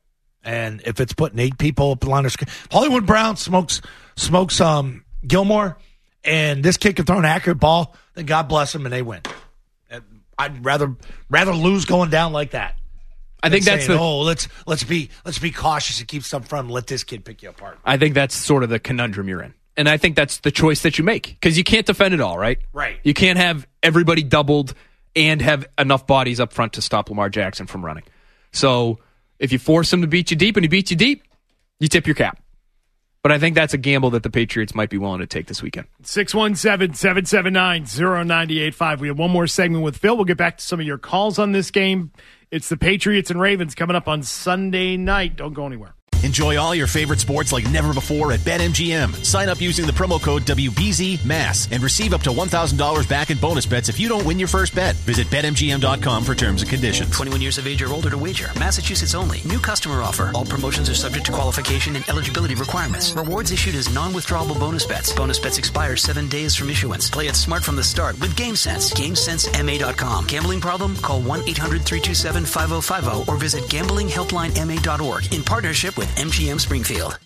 And if it's putting eight people up the line of scrimmage, Hollywood Brown smokes smokes um, Gilmore, and this kid can throw an accurate ball, then God bless him, and they win. And I'd rather rather lose going down like that. I think that's saying, the oh let's let's be let's be cautious and keep stuff front and let this kid pick you apart. I think that's sort of the conundrum you're in. And I think that's the choice that you make because you can't defend it all, right? Right. You can't have everybody doubled and have enough bodies up front to stop Lamar Jackson from running. So if you force him to beat you deep and he beats you deep, you tip your cap. But I think that's a gamble that the Patriots might be willing to take this weekend. six one seven, seven seven nine, zero nine eight five. We have one more segment with Phil. We'll get back to some of your calls on this game. It's the Patriots and Ravens coming up on Sunday night. Don't go anywhere. Enjoy all your favorite sports like never before at BetMGM. Sign up using the promo code W B Z M A S and receive up to one thousand dollars back in bonus bets if you don't win your first bet. Visit Bet M G M dot com for terms and conditions. twenty-one years of age or older to wager. Massachusetts only. New customer offer. All promotions are subject to qualification and eligibility requirements. Rewards issued as non-withdrawable bonus bets. Bonus bets expire seven days from issuance. Play it smart from the start with GameSense. GameSense M A dot com. Gambling problem? Call one eight hundred three two seven five oh five oh or visit gambling helpline M A dot org in partnership with M G M Springfield.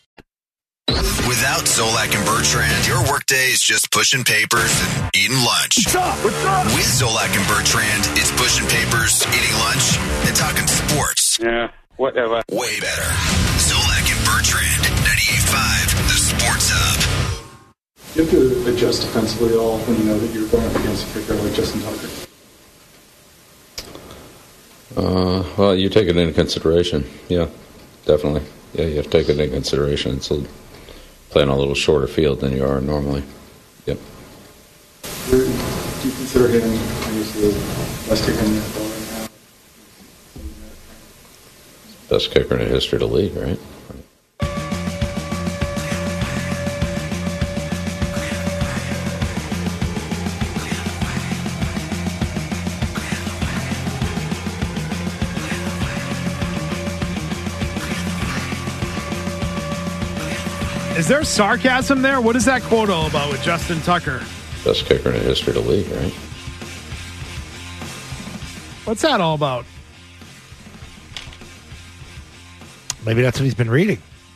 Without Zolak and Bertrand, your workday is just pushing papers and eating lunch. What's up? What's up? With Zolak and Bertrand, it's pushing papers, eating lunch, and talking sports. Yeah, whatever. Way better. Zolak and Bertrand, ninety-eight point five, the Sports Hub. You have to adjust defensively at all when you know that you're going up against a kicker like Justin Tucker? Uh, well, you take it into consideration. Yeah, definitely. Yeah, you have to take it into consideration. It's a, playing a little shorter field than you are normally. Yep. Do you consider him, I guess, the best kicker in the N F L right now? Best kicker in the history of the league, right? Is there sarcasm there? What is that quote all about with Justin Tucker? Best kicker in the history of the league, right? What's that all about? Maybe that's what he's been reading.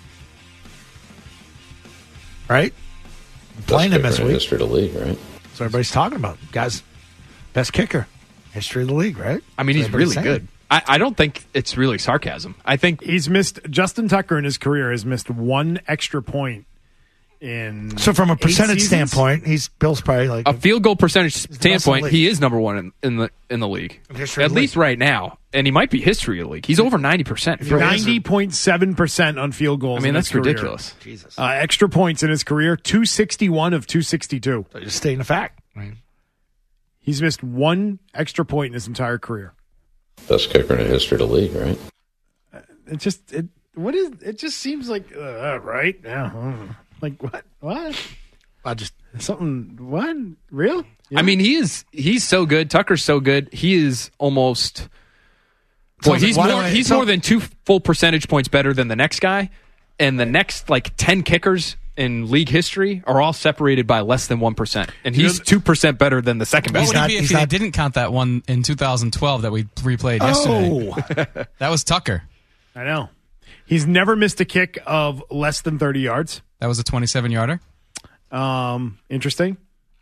Right? Playing him this week. History of the league, right? That's what everybody's talking about. Guys, best kicker. History of the league, right? I mean, he's really good. I, I don't think it's really sarcasm. I think he's missed, Justin Tucker in his career has missed one extra point in So from a eight percentage seasons? standpoint, he's Bill's probably like A field goal percentage best in the standpoint, league. he is number one in, in the in the league. History At of the least right now. And he might be history of the league. He's over ninety percent. ninety point seven percent on field goals. I mean, in that's his career. ridiculous. Jesus. Uh, extra points in his career, two sixty-one of two sixty-two. So just stating a fact. Right? He's missed one extra point in his entire career. Best kicker in the history of the league, right? It just it what is it just seems like uh, right? Yeah. hmm. Like what? What? I just something what? Real? I mean, he is he's so good. Tucker's so good. He is almost So Boy, he's why do more I- he's so- more than two full percentage points better than the next guy. And the next like ten kickers in league history are all separated by less than one percent. And he's two percent better than the second What best. would he be if he didn't count that one in two thousand twelve that we replayed yesterday? That was Tucker. I know. He's never missed a kick of less than thirty yards. That was a twenty-seven yarder. Um, interesting.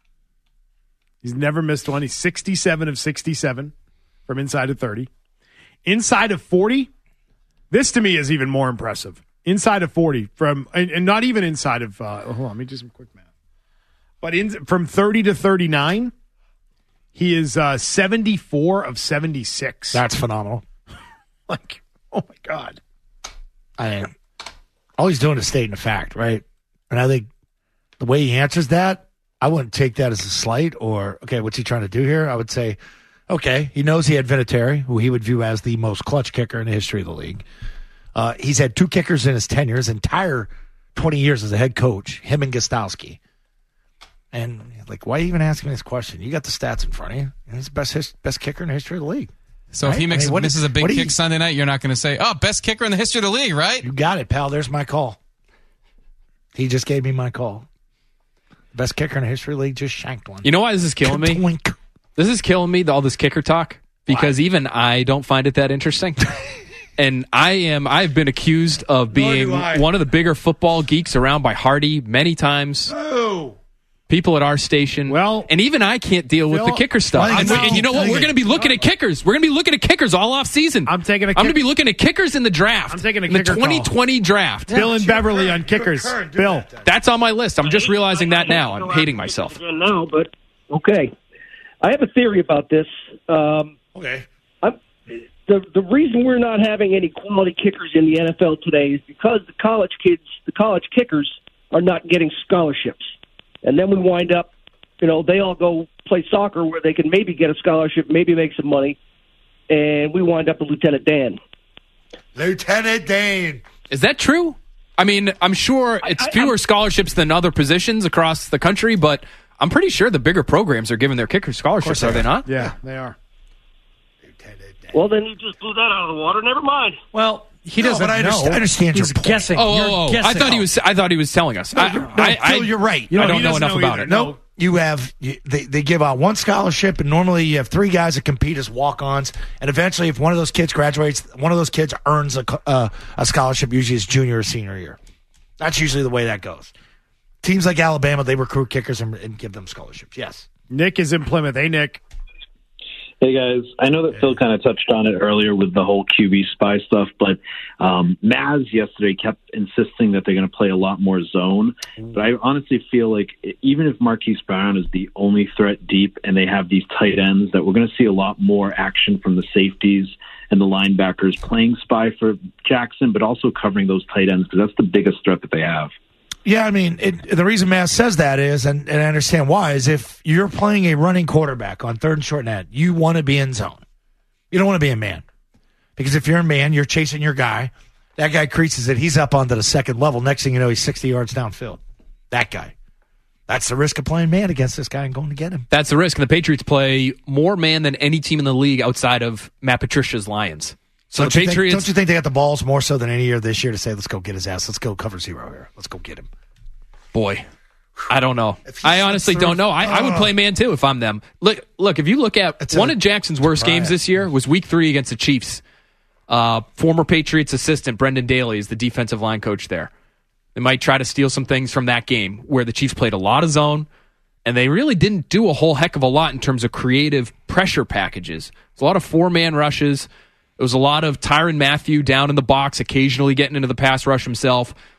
He's never missed one. He's sixty-seven of sixty-seven from inside of thirty. Inside of forty, this to me is even more impressive. Inside of forty from, and, and not even inside of, uh, hold on, let me do some quick math. But in, from thirty to thirty-nine, he is uh, seventy-four of seventy-six. That's phenomenal. Like, oh my God. I all he's doing is stating a fact, right? And I think the way he answers that, I wouldn't take that as a slight or, okay, what's he trying to do here? I would say, okay, he knows he had Vinatieri, who he would view as the most clutch kicker in the history of the league. Uh, he's had two kickers in his tenure, his entire twenty years as a head coach, him and Gostowski. And, like, why are you even asking me this question? You got the stats in front of you. And he's the best, his, best kicker in the history of the league. So if he Right? makes I mean, what- misses a big what do kick you- Sunday night, you're not going to say, "Oh, best kicker in the history of the league," right? You got it, pal. There's my call. He just gave me my call. Best kicker in the history of the league just shanked one. You know why this is killing me? This is killing me, all this kicker talk, because even I don't find it that interesting. And I am, I've been accused of being do I. one of the bigger football geeks around by Hardy many times. Oh. People at our station. Well, and even I can't deal with Phil, the kicker stuff. well, And, no, and you know what? I We're think- going to be looking at kickers. We're going to be looking at kickers all off season. I'm taking a I'm going to kick- be looking at kickers in the draft. I'm taking a in the kicker call. twenty twenty draft. Bill and Beverly on kickers. Bill. That's on my list. I'm just realizing that now. I'm hating myself. Again now, but okay. I have a theory about this. Um, okay. I'm, the the reason we're not having any quality kickers in the N F L today is because the college kids, the college kickers, are not getting scholarships, and then we wind up, you know, they all go play soccer where they can maybe get a scholarship, maybe make some money, and we wind up with Lieutenant Dan. Lieutenant Dan. Is that true? I mean, I'm sure it's fewer scholarships than other positions across the country, but I'm pretty sure the bigger programs are giving their kickers scholarships, are they not? Yeah, they are. Well, then you just blew that out of the water. Never mind. Well, he No, doesn't but I know. understand- I understand your He's point. guessing. Oh, You're oh, oh. guessing. I thought he was. I thought he was telling us. I, No, I, I, Phil, you're right. I don't know enough about it. No, you have you, they they give out one scholarship, and normally you have three guys that compete as walk-ons, and eventually, if one of those kids graduates, one of those kids earns a co- uh, a scholarship, usually his junior or senior year. That's usually the way that goes. Teams like Alabama, they recruit kickers and, and give them scholarships. Yes. Nick is in Plymouth. Hey, Nick. Hey, guys. I know that Phil kind of touched on it earlier with the whole Q B spy stuff, but um, Maz yesterday kept insisting that they're going to play a lot more zone. But I honestly feel like even if Marquise Brown is the only threat deep and they have these tight ends, that we're going to see a lot more action from the safeties and the linebackers playing spy for Jackson, but also covering those tight ends because that's the biggest threat that they have. Yeah, I mean, it, the reason Matt says that is, and, and I understand why, is if you're playing a running quarterback on third and short net, you want to be in zone. You don't want to be in man. Because if you're in man, you're chasing your guy. That guy creases it. He's up onto the second level. Next thing you know, he's sixty yards downfield. That guy. That's the risk of playing man against this guy and going to get him. That's the risk. And the Patriots play more man than any team in the league outside of Matt Patricia's Lions. So don't the you Patriots. Think, don't you think they got the balls more so than any year this year to say, let's go get his ass. Let's go cover zero here. Let's go get him. Boy, I don't know. I honestly don't know. I, I would play man too if I'm them. Look, look. If you look at It's one a- of Jackson's worst try games it. this year was Week Three against the Chiefs. Uh, former Patriots assistant Brendan Daly is the defensive line coach there. They might try to steal some things from that game where the Chiefs played a lot of zone, and they really didn't do a whole heck of a lot in terms of creative pressure packages. It was a lot of four-man rushes. It was a lot of Tyrann Mathieu down in the box, occasionally getting into the pass rush himself.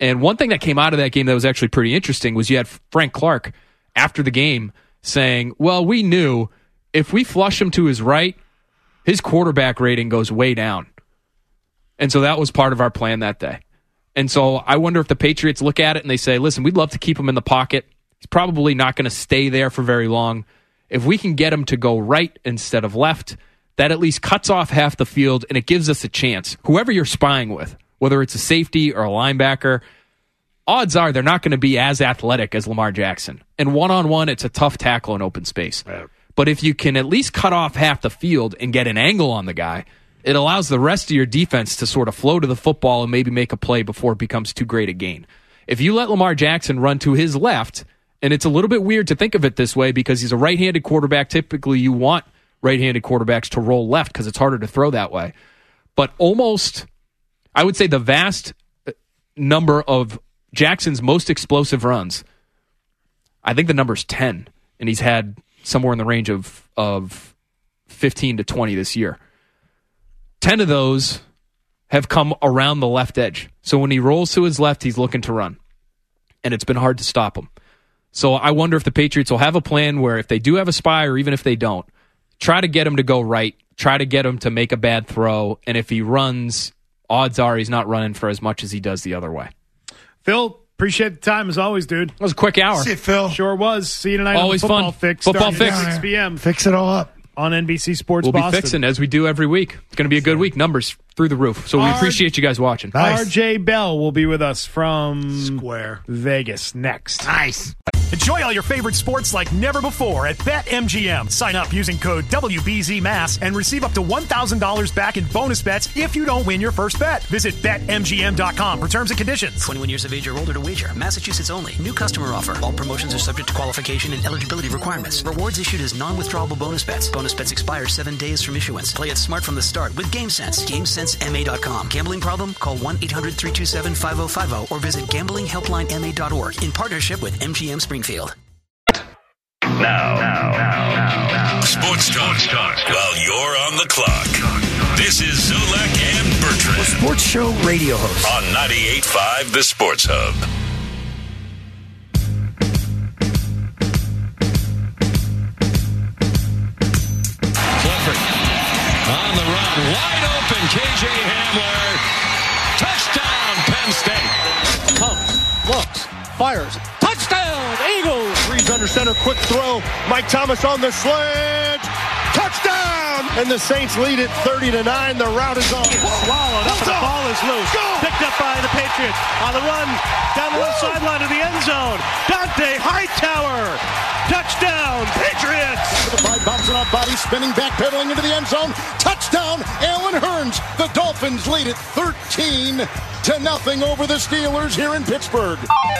And one thing that came out of that game that was actually pretty interesting was you had Frank Clark after the game saying, well, we knew if we flush him to his right, his quarterback rating goes way down. And so that was part of our plan that day. And so I wonder if the Patriots look at it and they say, listen, we'd love to keep him in the pocket. He's probably not going to stay there for very long. If we can get him to go right instead of left, that at least cuts off half the field and it gives us a chance. Whoever you're spying with, whether it's a safety or a linebacker, odds are they're not going to be as athletic as Lamar Jackson. And one-on-one, it's a tough tackle in open space. Right. But if you can at least cut off half the field and get an angle on the guy, it allows the rest of your defense to sort of flow to the football and maybe make a play before it becomes too great a gain. If you let Lamar Jackson run to his left, and it's a little bit weird to think of it this way because he's a right-handed quarterback. Typically, you want right-handed quarterbacks to roll left because it's harder to throw that way. But almost, I would say the vast number of Jackson's most explosive runs, I think the number's ten, and he's had somewhere in the range of, of fifteen to twenty this year. ten of those have come around the left edge. So when he rolls to his left, he's looking to run. And it's been hard to stop him. So I wonder if the Patriots will have a plan where if they do have a spy or even if they don't, try to get him to go right, try to get him to make a bad throw, and if he runs, odds are he's not running for as much as he does the other way. Phil, appreciate the time as always, dude. It was a quick hour. See you, Phil. Sure was. See you tonight Always on the Football fun. Fix. Football starting Fix. at six p.m. Fix it all up. On N B C Sports We'll Boston. be fixing as we do every week. It's going to be a good week. Numbers through the roof. So we R- appreciate you guys watching. R J Bell will be with us from Square Vegas next. Nice. Enjoy all your favorite sports like never before at BetMGM. Sign up using code W B Z M A S and receive up to one thousand dollars back in bonus bets if you don't win your first bet. Visit Bet M G M dot com for terms and conditions. twenty-one years of age or older to wager. Massachusetts only. New customer offer. All promotions are subject to qualification and eligibility requirements. Rewards issued as non-withdrawable bonus bets. Bonus bets expire seven days from issuance. Play it smart from the start with GameSense. GameSense M A dot com. Gambling problem? Call one eight hundred three two seven five oh five oh or visit gambling helpline M A dot org in partnership with M G M Springfield. Now, now, now, now, now. Sports Talk, Talk while you're on the clock. This is Zolak and Bertrand. A sports show radio host. On ninety-eight point five The Sports Hub. Clifford on the run. Wide open. K J Hamler. Touchdown, Penn State. Comes, looks, fires. Touchdown, Eagles. Reads under center, quick throw. Mike Thomas on the slant. Touchdown! And the Saints lead it thirty to nine. The route is on. Swallowed up, and the ball is loose. Go! Picked up by the Patriots. On the run, down the left sideline of the end zone. Dante Hightower. Touchdown, Patriots! The five, bouncing off body, spinning, backpedaling into the end zone. Touchdown, Allen Hurns. The Dolphins lead it thirteen to nothing over the Steelers here in Pittsburgh.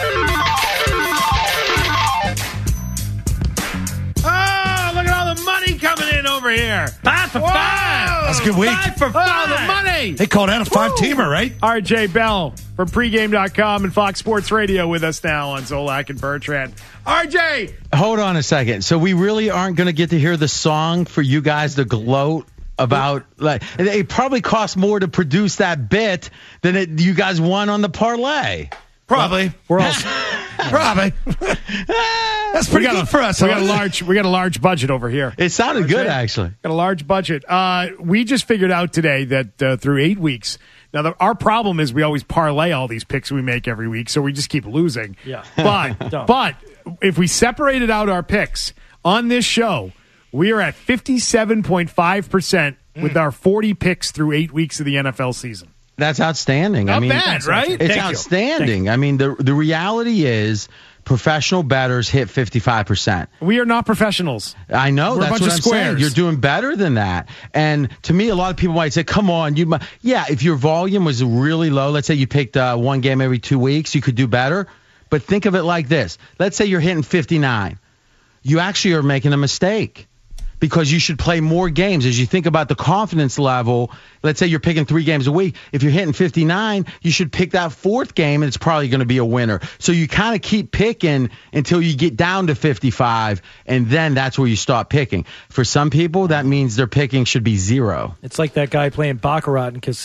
Oh, look at all the money coming in over here. Five for Whoa! five. That's a good week. Five for five. Oh, the money. They call that a five-teamer, right? R J Bell from pregame dot com and Fox Sports Radio with us now on Zolak and Bertrand. R J! Hold on a second. So we really aren't going to get to hear the song for you guys to gloat about? Like, it probably cost more to produce that bit than it you guys won on the parlay. Probably. We're all probably. That's pretty good a, for us. We got a large. We got a large budget over here. It sounded good, actually. Got a large budget. Uh, we just figured out today that uh, through eight weeks. Now, the, our problem is we always parlay all these picks we make every week, so we just keep losing. Yeah. But but if we separated out our picks on this show, we are at fifty-seven point five percent with our forty picks through eight weeks of the N F L season. That's outstanding. Not I mean, bad, right? It's Thank outstanding. I mean, the the reality is professional bettors hit fifty-five percent. We are not professionals. I know. We're that's a bunch what of I'm squares. saying. You're doing better than that. And to me, a lot of people might say, come on. you. Might, yeah, if your volume was really low, let's say you picked uh, one game every two weeks, you could do better. But think of it like this. Let's say you're hitting fifty-nine. You actually are making a mistake. Because you should play more games. As you think about the confidence level, let's say you're picking three games a week. If you're hitting fifty-nine, you should pick that fourth game, and it's probably going to be a winner. So you kind of keep picking until you get down to fifty-five, and then that's where you start picking. For some people, that means their picking should be zero. It's like that guy playing Baccarat in Casino.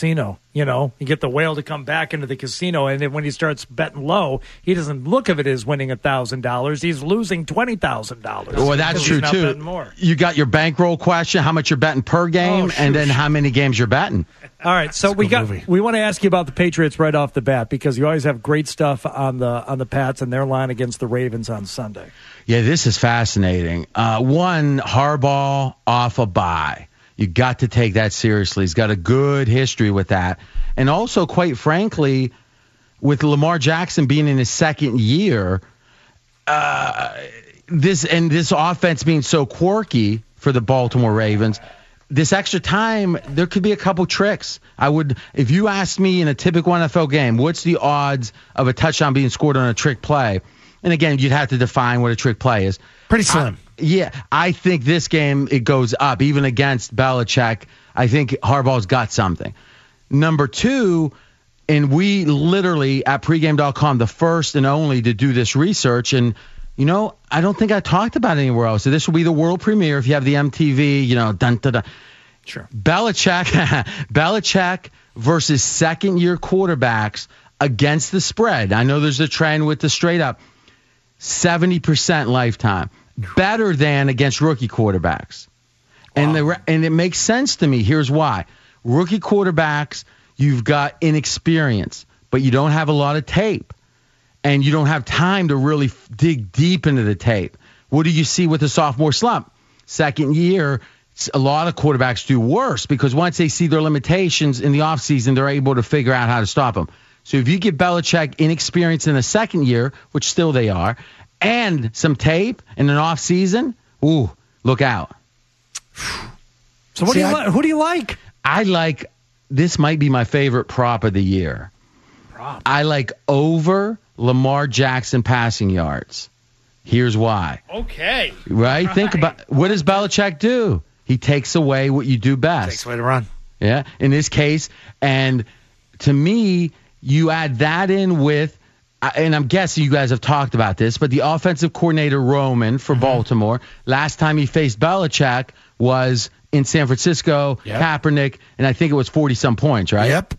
You know, you get the whale to come back into the casino, and then when he starts betting low, he doesn't look of it as winning a thousand dollars. He's losing twenty thousand dollars. Well, that's true too. More. You got your bankroll question, how much you're betting per game, Oh, and then shoot. how many games you're betting. All right, so we got movie. we want to ask you about the Patriots right off the bat because you always have great stuff on the on the Pats and their line against the Ravens on Sunday. Yeah, this is fascinating. Uh, one, Harbaugh off a bye. You got to take that seriously. He's got a good history with that. And also, quite frankly, with Lamar Jackson being in his second year, uh, this and this offense being so quirky for the Baltimore Ravens, this extra time, there could be a couple tricks. I would, if you asked me in a typical N F L game, what's the odds of a touchdown being scored on a trick play? And again, you'd have to define what a trick play is. Pretty slim. I, yeah, I think this game, it goes up, even against Belichick. I think Harbaugh's got something. Number two, and we literally at pregame dot com, the first and only to do this research, and you know, I don't think I talked about it anywhere else. So this will be the world premiere if you have the M T V, you know, dun dun dun. Sure. Belichick, Belichick versus second-year quarterbacks against the spread. I know there's a trend with the straight up. seventy percent lifetime. Better than against rookie quarterbacks. Wow. And the and it makes sense to me. Here's why. Rookie quarterbacks, you've got inexperience, but you don't have a lot of tape. And you don't have time to really f- dig deep into the tape. What do you see with the sophomore slump? Second year, a lot of quarterbacks do worse because once they see their limitations in the offseason, they're able to figure out how to stop them. So if you give Belichick inexperience in the second year, which still they are, and some tape in an offseason, ooh, look out. So what See, do you I, li- who do you like? I like, this might be my favorite prop of the year. Prop. I like over Lamar Jackson passing yards. Here's why. Okay. Right? Right. Think about, what does Belichick do? He takes away what you do best. Takes away to run. Yeah, in this case. And to me, you add that in with, and I'm guessing you guys have talked about this, but the offensive coordinator, Roman, for mm-hmm. Baltimore, last time he faced Belichick was in San Francisco, yep. Kaepernick, and I think it was forty-some points, right? Yep.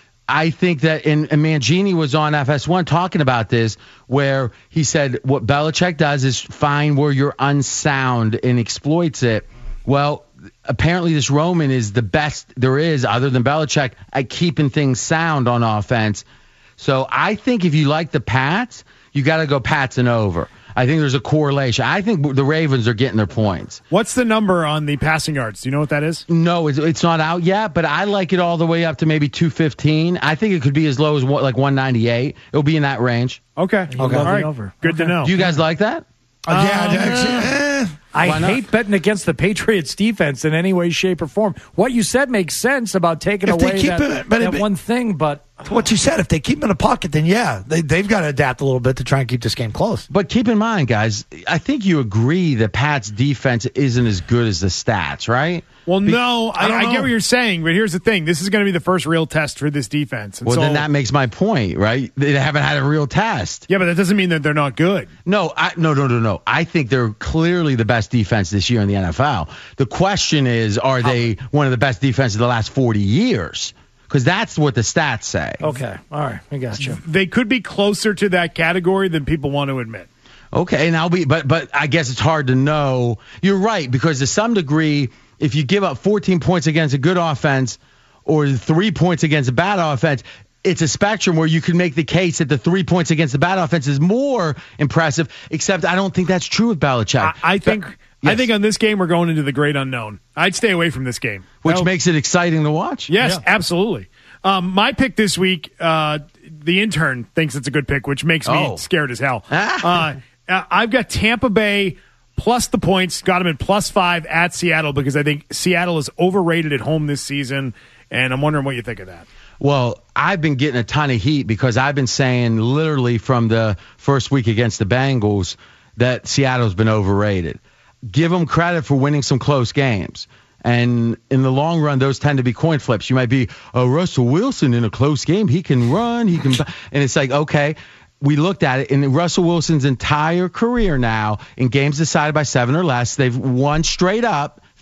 I think that, and, and Mangini was on F S one talking about this, where he said what Belichick does is find where you're unsound and exploits it. Well, apparently this Roman is the best there is, other than Belichick, at keeping things sound on offense. So I think if you like the Pats, you got to go Pats and over. I think there's a correlation. I think the Ravens are getting their points. What's the number on the passing yards? Do you know what that is? No, it's, it's not out yet, but I like it all the way up to maybe two fifteen. I think it could be as low as like one ninety-eight. It'll be in that range. Okay. You Okay. love All the right. over. Good Okay. to know. Do you guys like that? Uh, yeah, actually, eh, I Why not? hate betting against the Patriots defense in any way, shape, or form. What you said makes sense about taking If they away keep that, that one thing, but what you said, if they keep him in a pocket, then yeah, they, they've got to adapt a little bit to try and keep this game close. But keep in mind, guys, I think you agree that Pat's defense isn't as good as the stats, right? Well, Be- no, I, don't I get know. what you're saying, but here's the thing. This is going to be the first real test for this defense. And Well, so, then that makes my point, right? They haven't had a real test. yeah, but that doesn't mean that they're not good. No, I, no, no, no, no. I think they're clearly the best defense this year in the N F L. The question is, are they one of the best defenses of the last forty years? Because that's what the stats say. Okay, all right, I got you. They could be closer to that category than people want to admit. Okay, and I'll be, but but I guess it's hard to know. You're right, because to some degree, if you give up fourteen points against a good offense or three points against a bad offense, it's a spectrum where you can make the case that the three points against the bad offense is more impressive, except I don't think that's true with Belichick. I, I think But- I yes. think on this game we're going into the great unknown. I'd stay away from this game. Which That'll- makes it exciting to watch. Yes, Yeah. absolutely. Um, my pick this week, uh, the intern thinks it's a good pick, which makes me Oh. scared as hell. uh, I've got Tampa Bay plus the points, got them in plus five at Seattle because I think Seattle is overrated at home this season, and I'm wondering what you think of that. Well, I've been getting a ton of heat because I've been saying literally from the first week against the Bengals that Seattle's been overrated. Give them credit for winning some close games. And in the long run, those tend to be coin flips. You might be, oh, Russell Wilson in a close game. He can run. He can. And it's like, okay, we looked at it. In Russell Wilson's entire career now, in games decided by seven or less, they've won straight up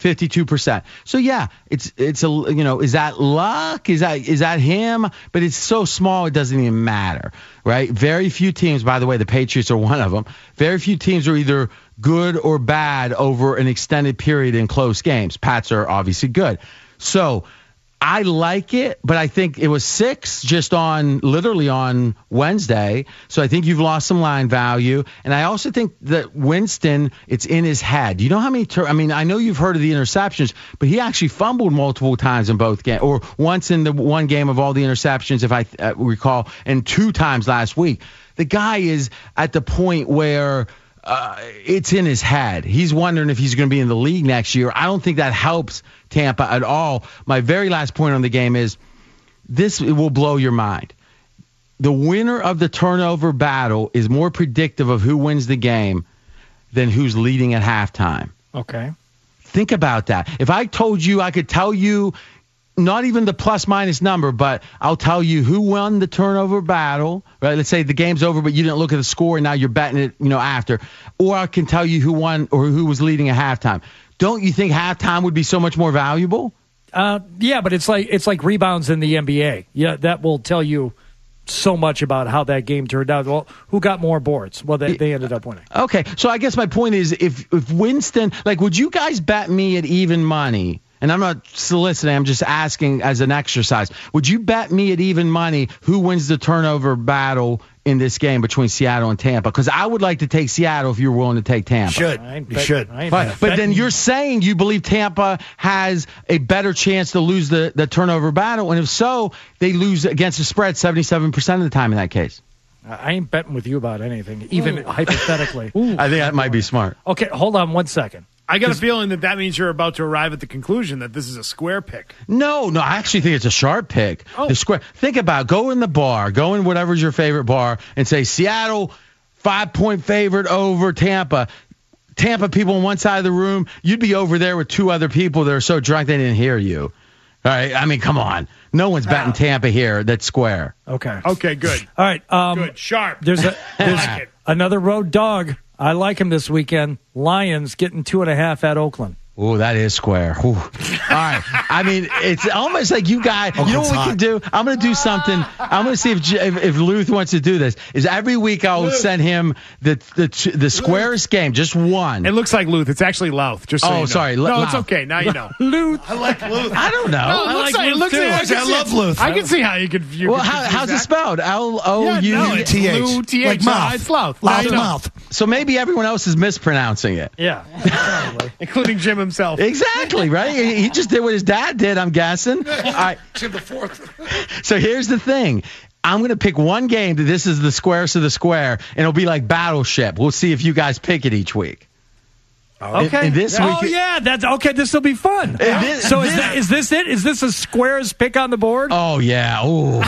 fifty-two percent. So yeah, it's it's a you know, is that luck? Is that is that him? But it's so small it doesn't even matter, right? Very few teams, by the way, the Patriots are one of them. Very few teams are either good or bad over an extended period in close games. Pats are obviously good. So I like it, but I think it was six just on literally on Wednesday. So I think you've lost some line value. And I also think that Winston, it's in his head. You know how many, tur- I mean, I know you've heard of the interceptions, but he actually fumbled multiple times in both games, or once in the one game of all the interceptions, if I uh, recall, and two times last week. The guy is at the point where Uh, it's in his head. He's wondering if he's going to be in the league next year. I don't think that helps Tampa at all. My very last point on the game is this will blow your mind. The winner of the turnover battle is more predictive of who wins the game than who's leading at halftime. Okay. Think about that. If I told you, I could tell you not even the plus minus number, but I'll tell you who won the turnover battle, right? Let's say the game's over, but you didn't look at the score and now you're betting it, you know, after. Or I can tell you who won or who was leading at halftime. Don't you think halftime would be so much more valuable? Uh, yeah, but it's like it's like rebounds in the N B A. Yeah, that will tell you so much about how that game turned out. Well, who got more boards? Well, they, they ended up winning. Okay, so I guess my point is, if if Winston, like, would you guys bet me at even money? And I'm not soliciting, I'm just asking as an exercise. Would you bet me at even money who wins the turnover battle in this game between Seattle and Tampa? Because I would like to take Seattle if you're willing to take Tampa. Should. I ain't You bet- should. I ain't But, bet- but then you're saying you believe Tampa has a better chance to lose the, the turnover battle. And if so, they lose against the spread seventy-seven percent of the time in that case. I ain't betting with you about anything, even Ooh. hypothetically. I think that might be smart. Okay, hold on one second. I got a feeling that that means you're about to arrive at the conclusion that this is a square pick. No, no, I actually think it's a sharp pick. Oh. The square. Think about it. Go in the bar, go in whatever's your favorite bar, and say Seattle five point favorite over Tampa. Tampa people on one side of the room, you'd be over there with two other people that are so drunk they didn't hear you. All right, I mean, come on. No one's betting Tampa here. That's square. Okay. Okay, good. All right. Um, Good. Sharp. There's a there's Like it. another road dog. I like him this weekend. Lions getting two and a half at Oakland. Oh, that is square. Ooh. All right. I mean, it's almost like you guys. You know what we can do? I'm going to do something. I'm going to see if, J- if if Luth wants to do this. Is every week I'll send him the the the squarest game, just one. It looks like Luth. It's actually Louth. Just so Oh, you know. sorry, No, Louth. it's okay. Now you know. Luth. I like Luth. I don't know. No, it I looks like like, it Luth looks too. like- Actually, I can love see- Luth. I can see how you could. You Well, could how, confuse how's it that. spelled? L O Yeah, U. no, it's T H. Lou, T H. Like mouth. It's Louth. Now Mouth you to know. mouth. So maybe everyone else is mispronouncing it. Yeah. Including Jim himself. Exactly, right? He he just did what his dad did, I'm guessing. All right. Jim the fourth. So here's the thing. I'm going to pick one game that this is the squarest of the square, and it'll be like Battleship. We'll see if you guys pick it each week. Okay. And, and this oh week, yeah, that's okay. This will be fun. this- so is, this- that, is this it? Is this a squares pick on the board? Oh yeah. Ooh.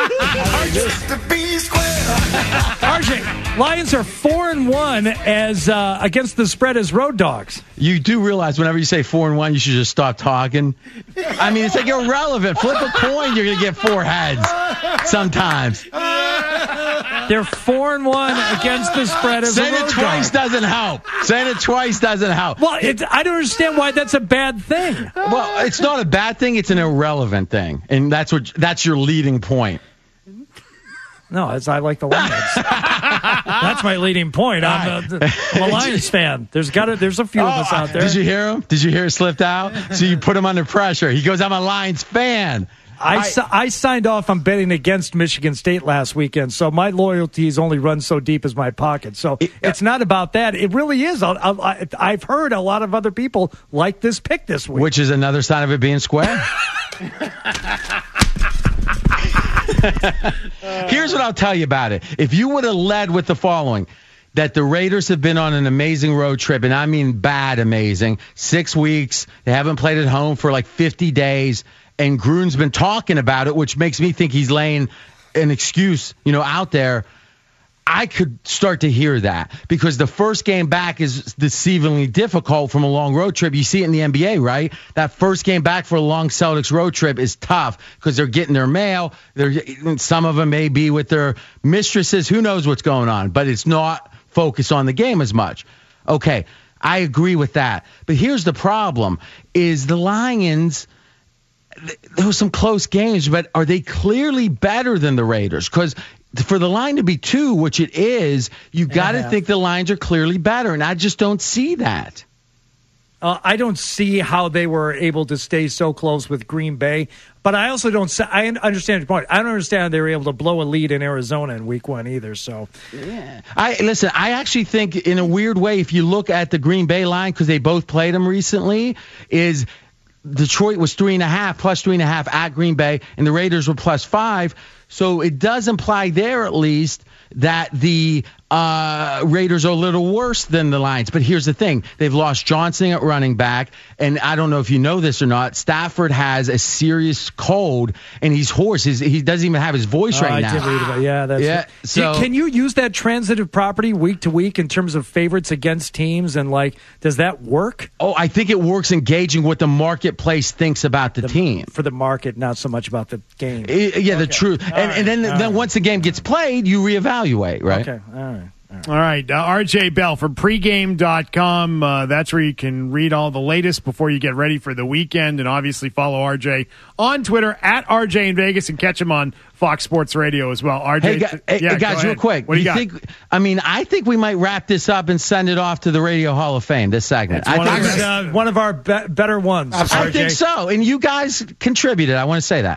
R J, Lions are four and one as uh, against the spread as road dogs. You do realize whenever you say four and one, you should just stop talking. I mean, it's like irrelevant. Flip a coin, you're going to get four heads sometimes. They're four and one against the spread as Saying a it road twice dog. doesn't help. Saying it twice doesn't help. Well, it, I don't understand why that's a bad thing. Well, it's not a bad thing. It's an irrelevant thing, and that's what that's your leading point. No, it's, I like the Lions. That's my leading point. I'm a, I'm a Lions fan. There's got to, there's a few of us out there. Did you hear him? Did you hear it slipped out? So you put him under pressure. He goes, I'm a Lions fan. I, I, si- I signed off on betting against Michigan State last weekend, so my loyalties only run so deep as my pocket. So it, it's not about that. It really is. I'll, I'll, I, I've heard a lot of other people like this pick this week. Which is another sign of it being square. Here's what I'll tell you about it. If you would have led with the following, that the Raiders have been on an amazing road trip, and I mean bad amazing, six weeks. They haven't played at home for like fifty days, and Gruden's been talking about it, which makes me think he's laying an excuse, you know, out there. I could start to hear that because the first game back is deceivingly difficult from a long road trip. You see it in the N B A, right? That first game back for a long Celtics road trip is tough because they're getting their mail. They're, some of them may be with their mistresses. Who knows what's going on? But it's not focused on the game as much. Okay, I agree with that. But here's the problem: is the Lions. There were some close games, but are they clearly better than the Raiders? Because for the line to be two, which it is, you got to Yeah. think the Lions are clearly better, and I just don't see that. Uh, I don't see how they were able to stay so close with Green Bay, but I also don't. se- I understand your point. I don't understand they were able to blow a lead in Arizona in Week One either. So, yeah. I listen. I actually think, in a weird way, if you look at the Green Bay line, because they both played them recently, is Detroit was three and a half plus three and a half at Green Bay, and the Raiders were plus five. So it does imply there, at least, that the uh, Raiders are a little worse than the Lions. But here's the thing. They've lost Johnson at running back, and I don't know if you know this or not, Stafford has a serious cold, and he's hoarse. He's, he doesn't even have his voice Oh, right I now. did read about. Yeah, that's Yeah, right. Do- so- can you use that transitive property week to week in terms of favorites against teams, and like, does that work? Oh, I think it works engaging what the marketplace thinks about the, team. For the market, not so much about the game. I- yeah, the truth. And, and then, then once the game gets played, you reevaluate, right? Okay, all right. All right, uh, R J Bell from pregame dot com. Uh, that's where you can read all the latest before you get ready for the weekend. And obviously follow R J on Twitter at R J in Vegas and catch him on Fox Sports Radio as well. R J, Hey, gu- hey, yeah, hey, go guys, real ahead. quick. What do you, got? think? I mean, I think we might wrap this up and send it off to the Radio Hall of Fame. This segment. It's I one, think of, uh, one of our be- better ones. I R J. think so, and you guys contributed. I want to say that.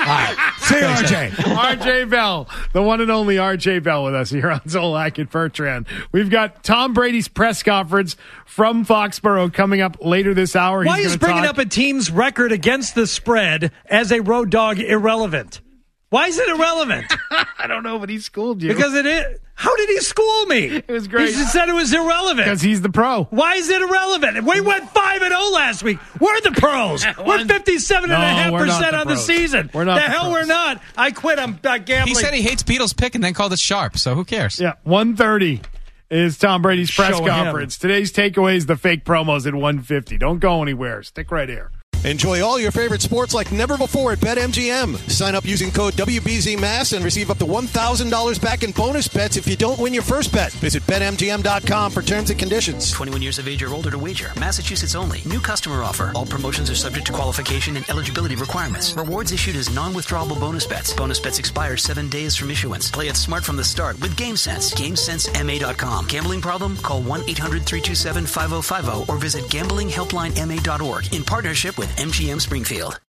Say R J. R J Bell, the one and only R J Bell with us here on Zolak and Bertrand. We've got Tom Brady's press conference from Foxborough coming up later this hour. Why He's is gonna bringing talk- up a team's record against the spread as a road dog irrelevant? Why is it irrelevant? I don't know, but he schooled you. Because it is. How did he school me? It was great. He just said it was irrelevant. Because he's the pro. Why is it irrelevant? We went five and zero last week. We're the pros. We're fifty-seven and a half No, we're not percent the on the pros. season. We're not the the hell pros. we're not. I quit. I'm not gambling. He said he hates Beatles pick and then called it sharp, so who cares? Yeah, one thirty is Tom Brady's press Show him. conference. Today's takeaway is the fake promos at one fifty. Don't go anywhere. Stick right here. Enjoy all your favorite sports like never before at BetMGM. Sign up using code W B Z Mass and receive up to one thousand dollars back in bonus bets if you don't win your first bet. Visit Bet M G M dot com for terms and conditions. twenty-one years of age or older to wager. Massachusetts only. New customer offer. All promotions are subject to qualification and eligibility requirements. Rewards issued as non-withdrawable bonus bets. Bonus bets expire seven days from issuance. Play it smart from the start with GameSense. GameSense M A dot com. Gambling problem? Call one eight hundred three two seven five zero five zero or visit gambling helpline M A dot org in partnership with M G M Springfield.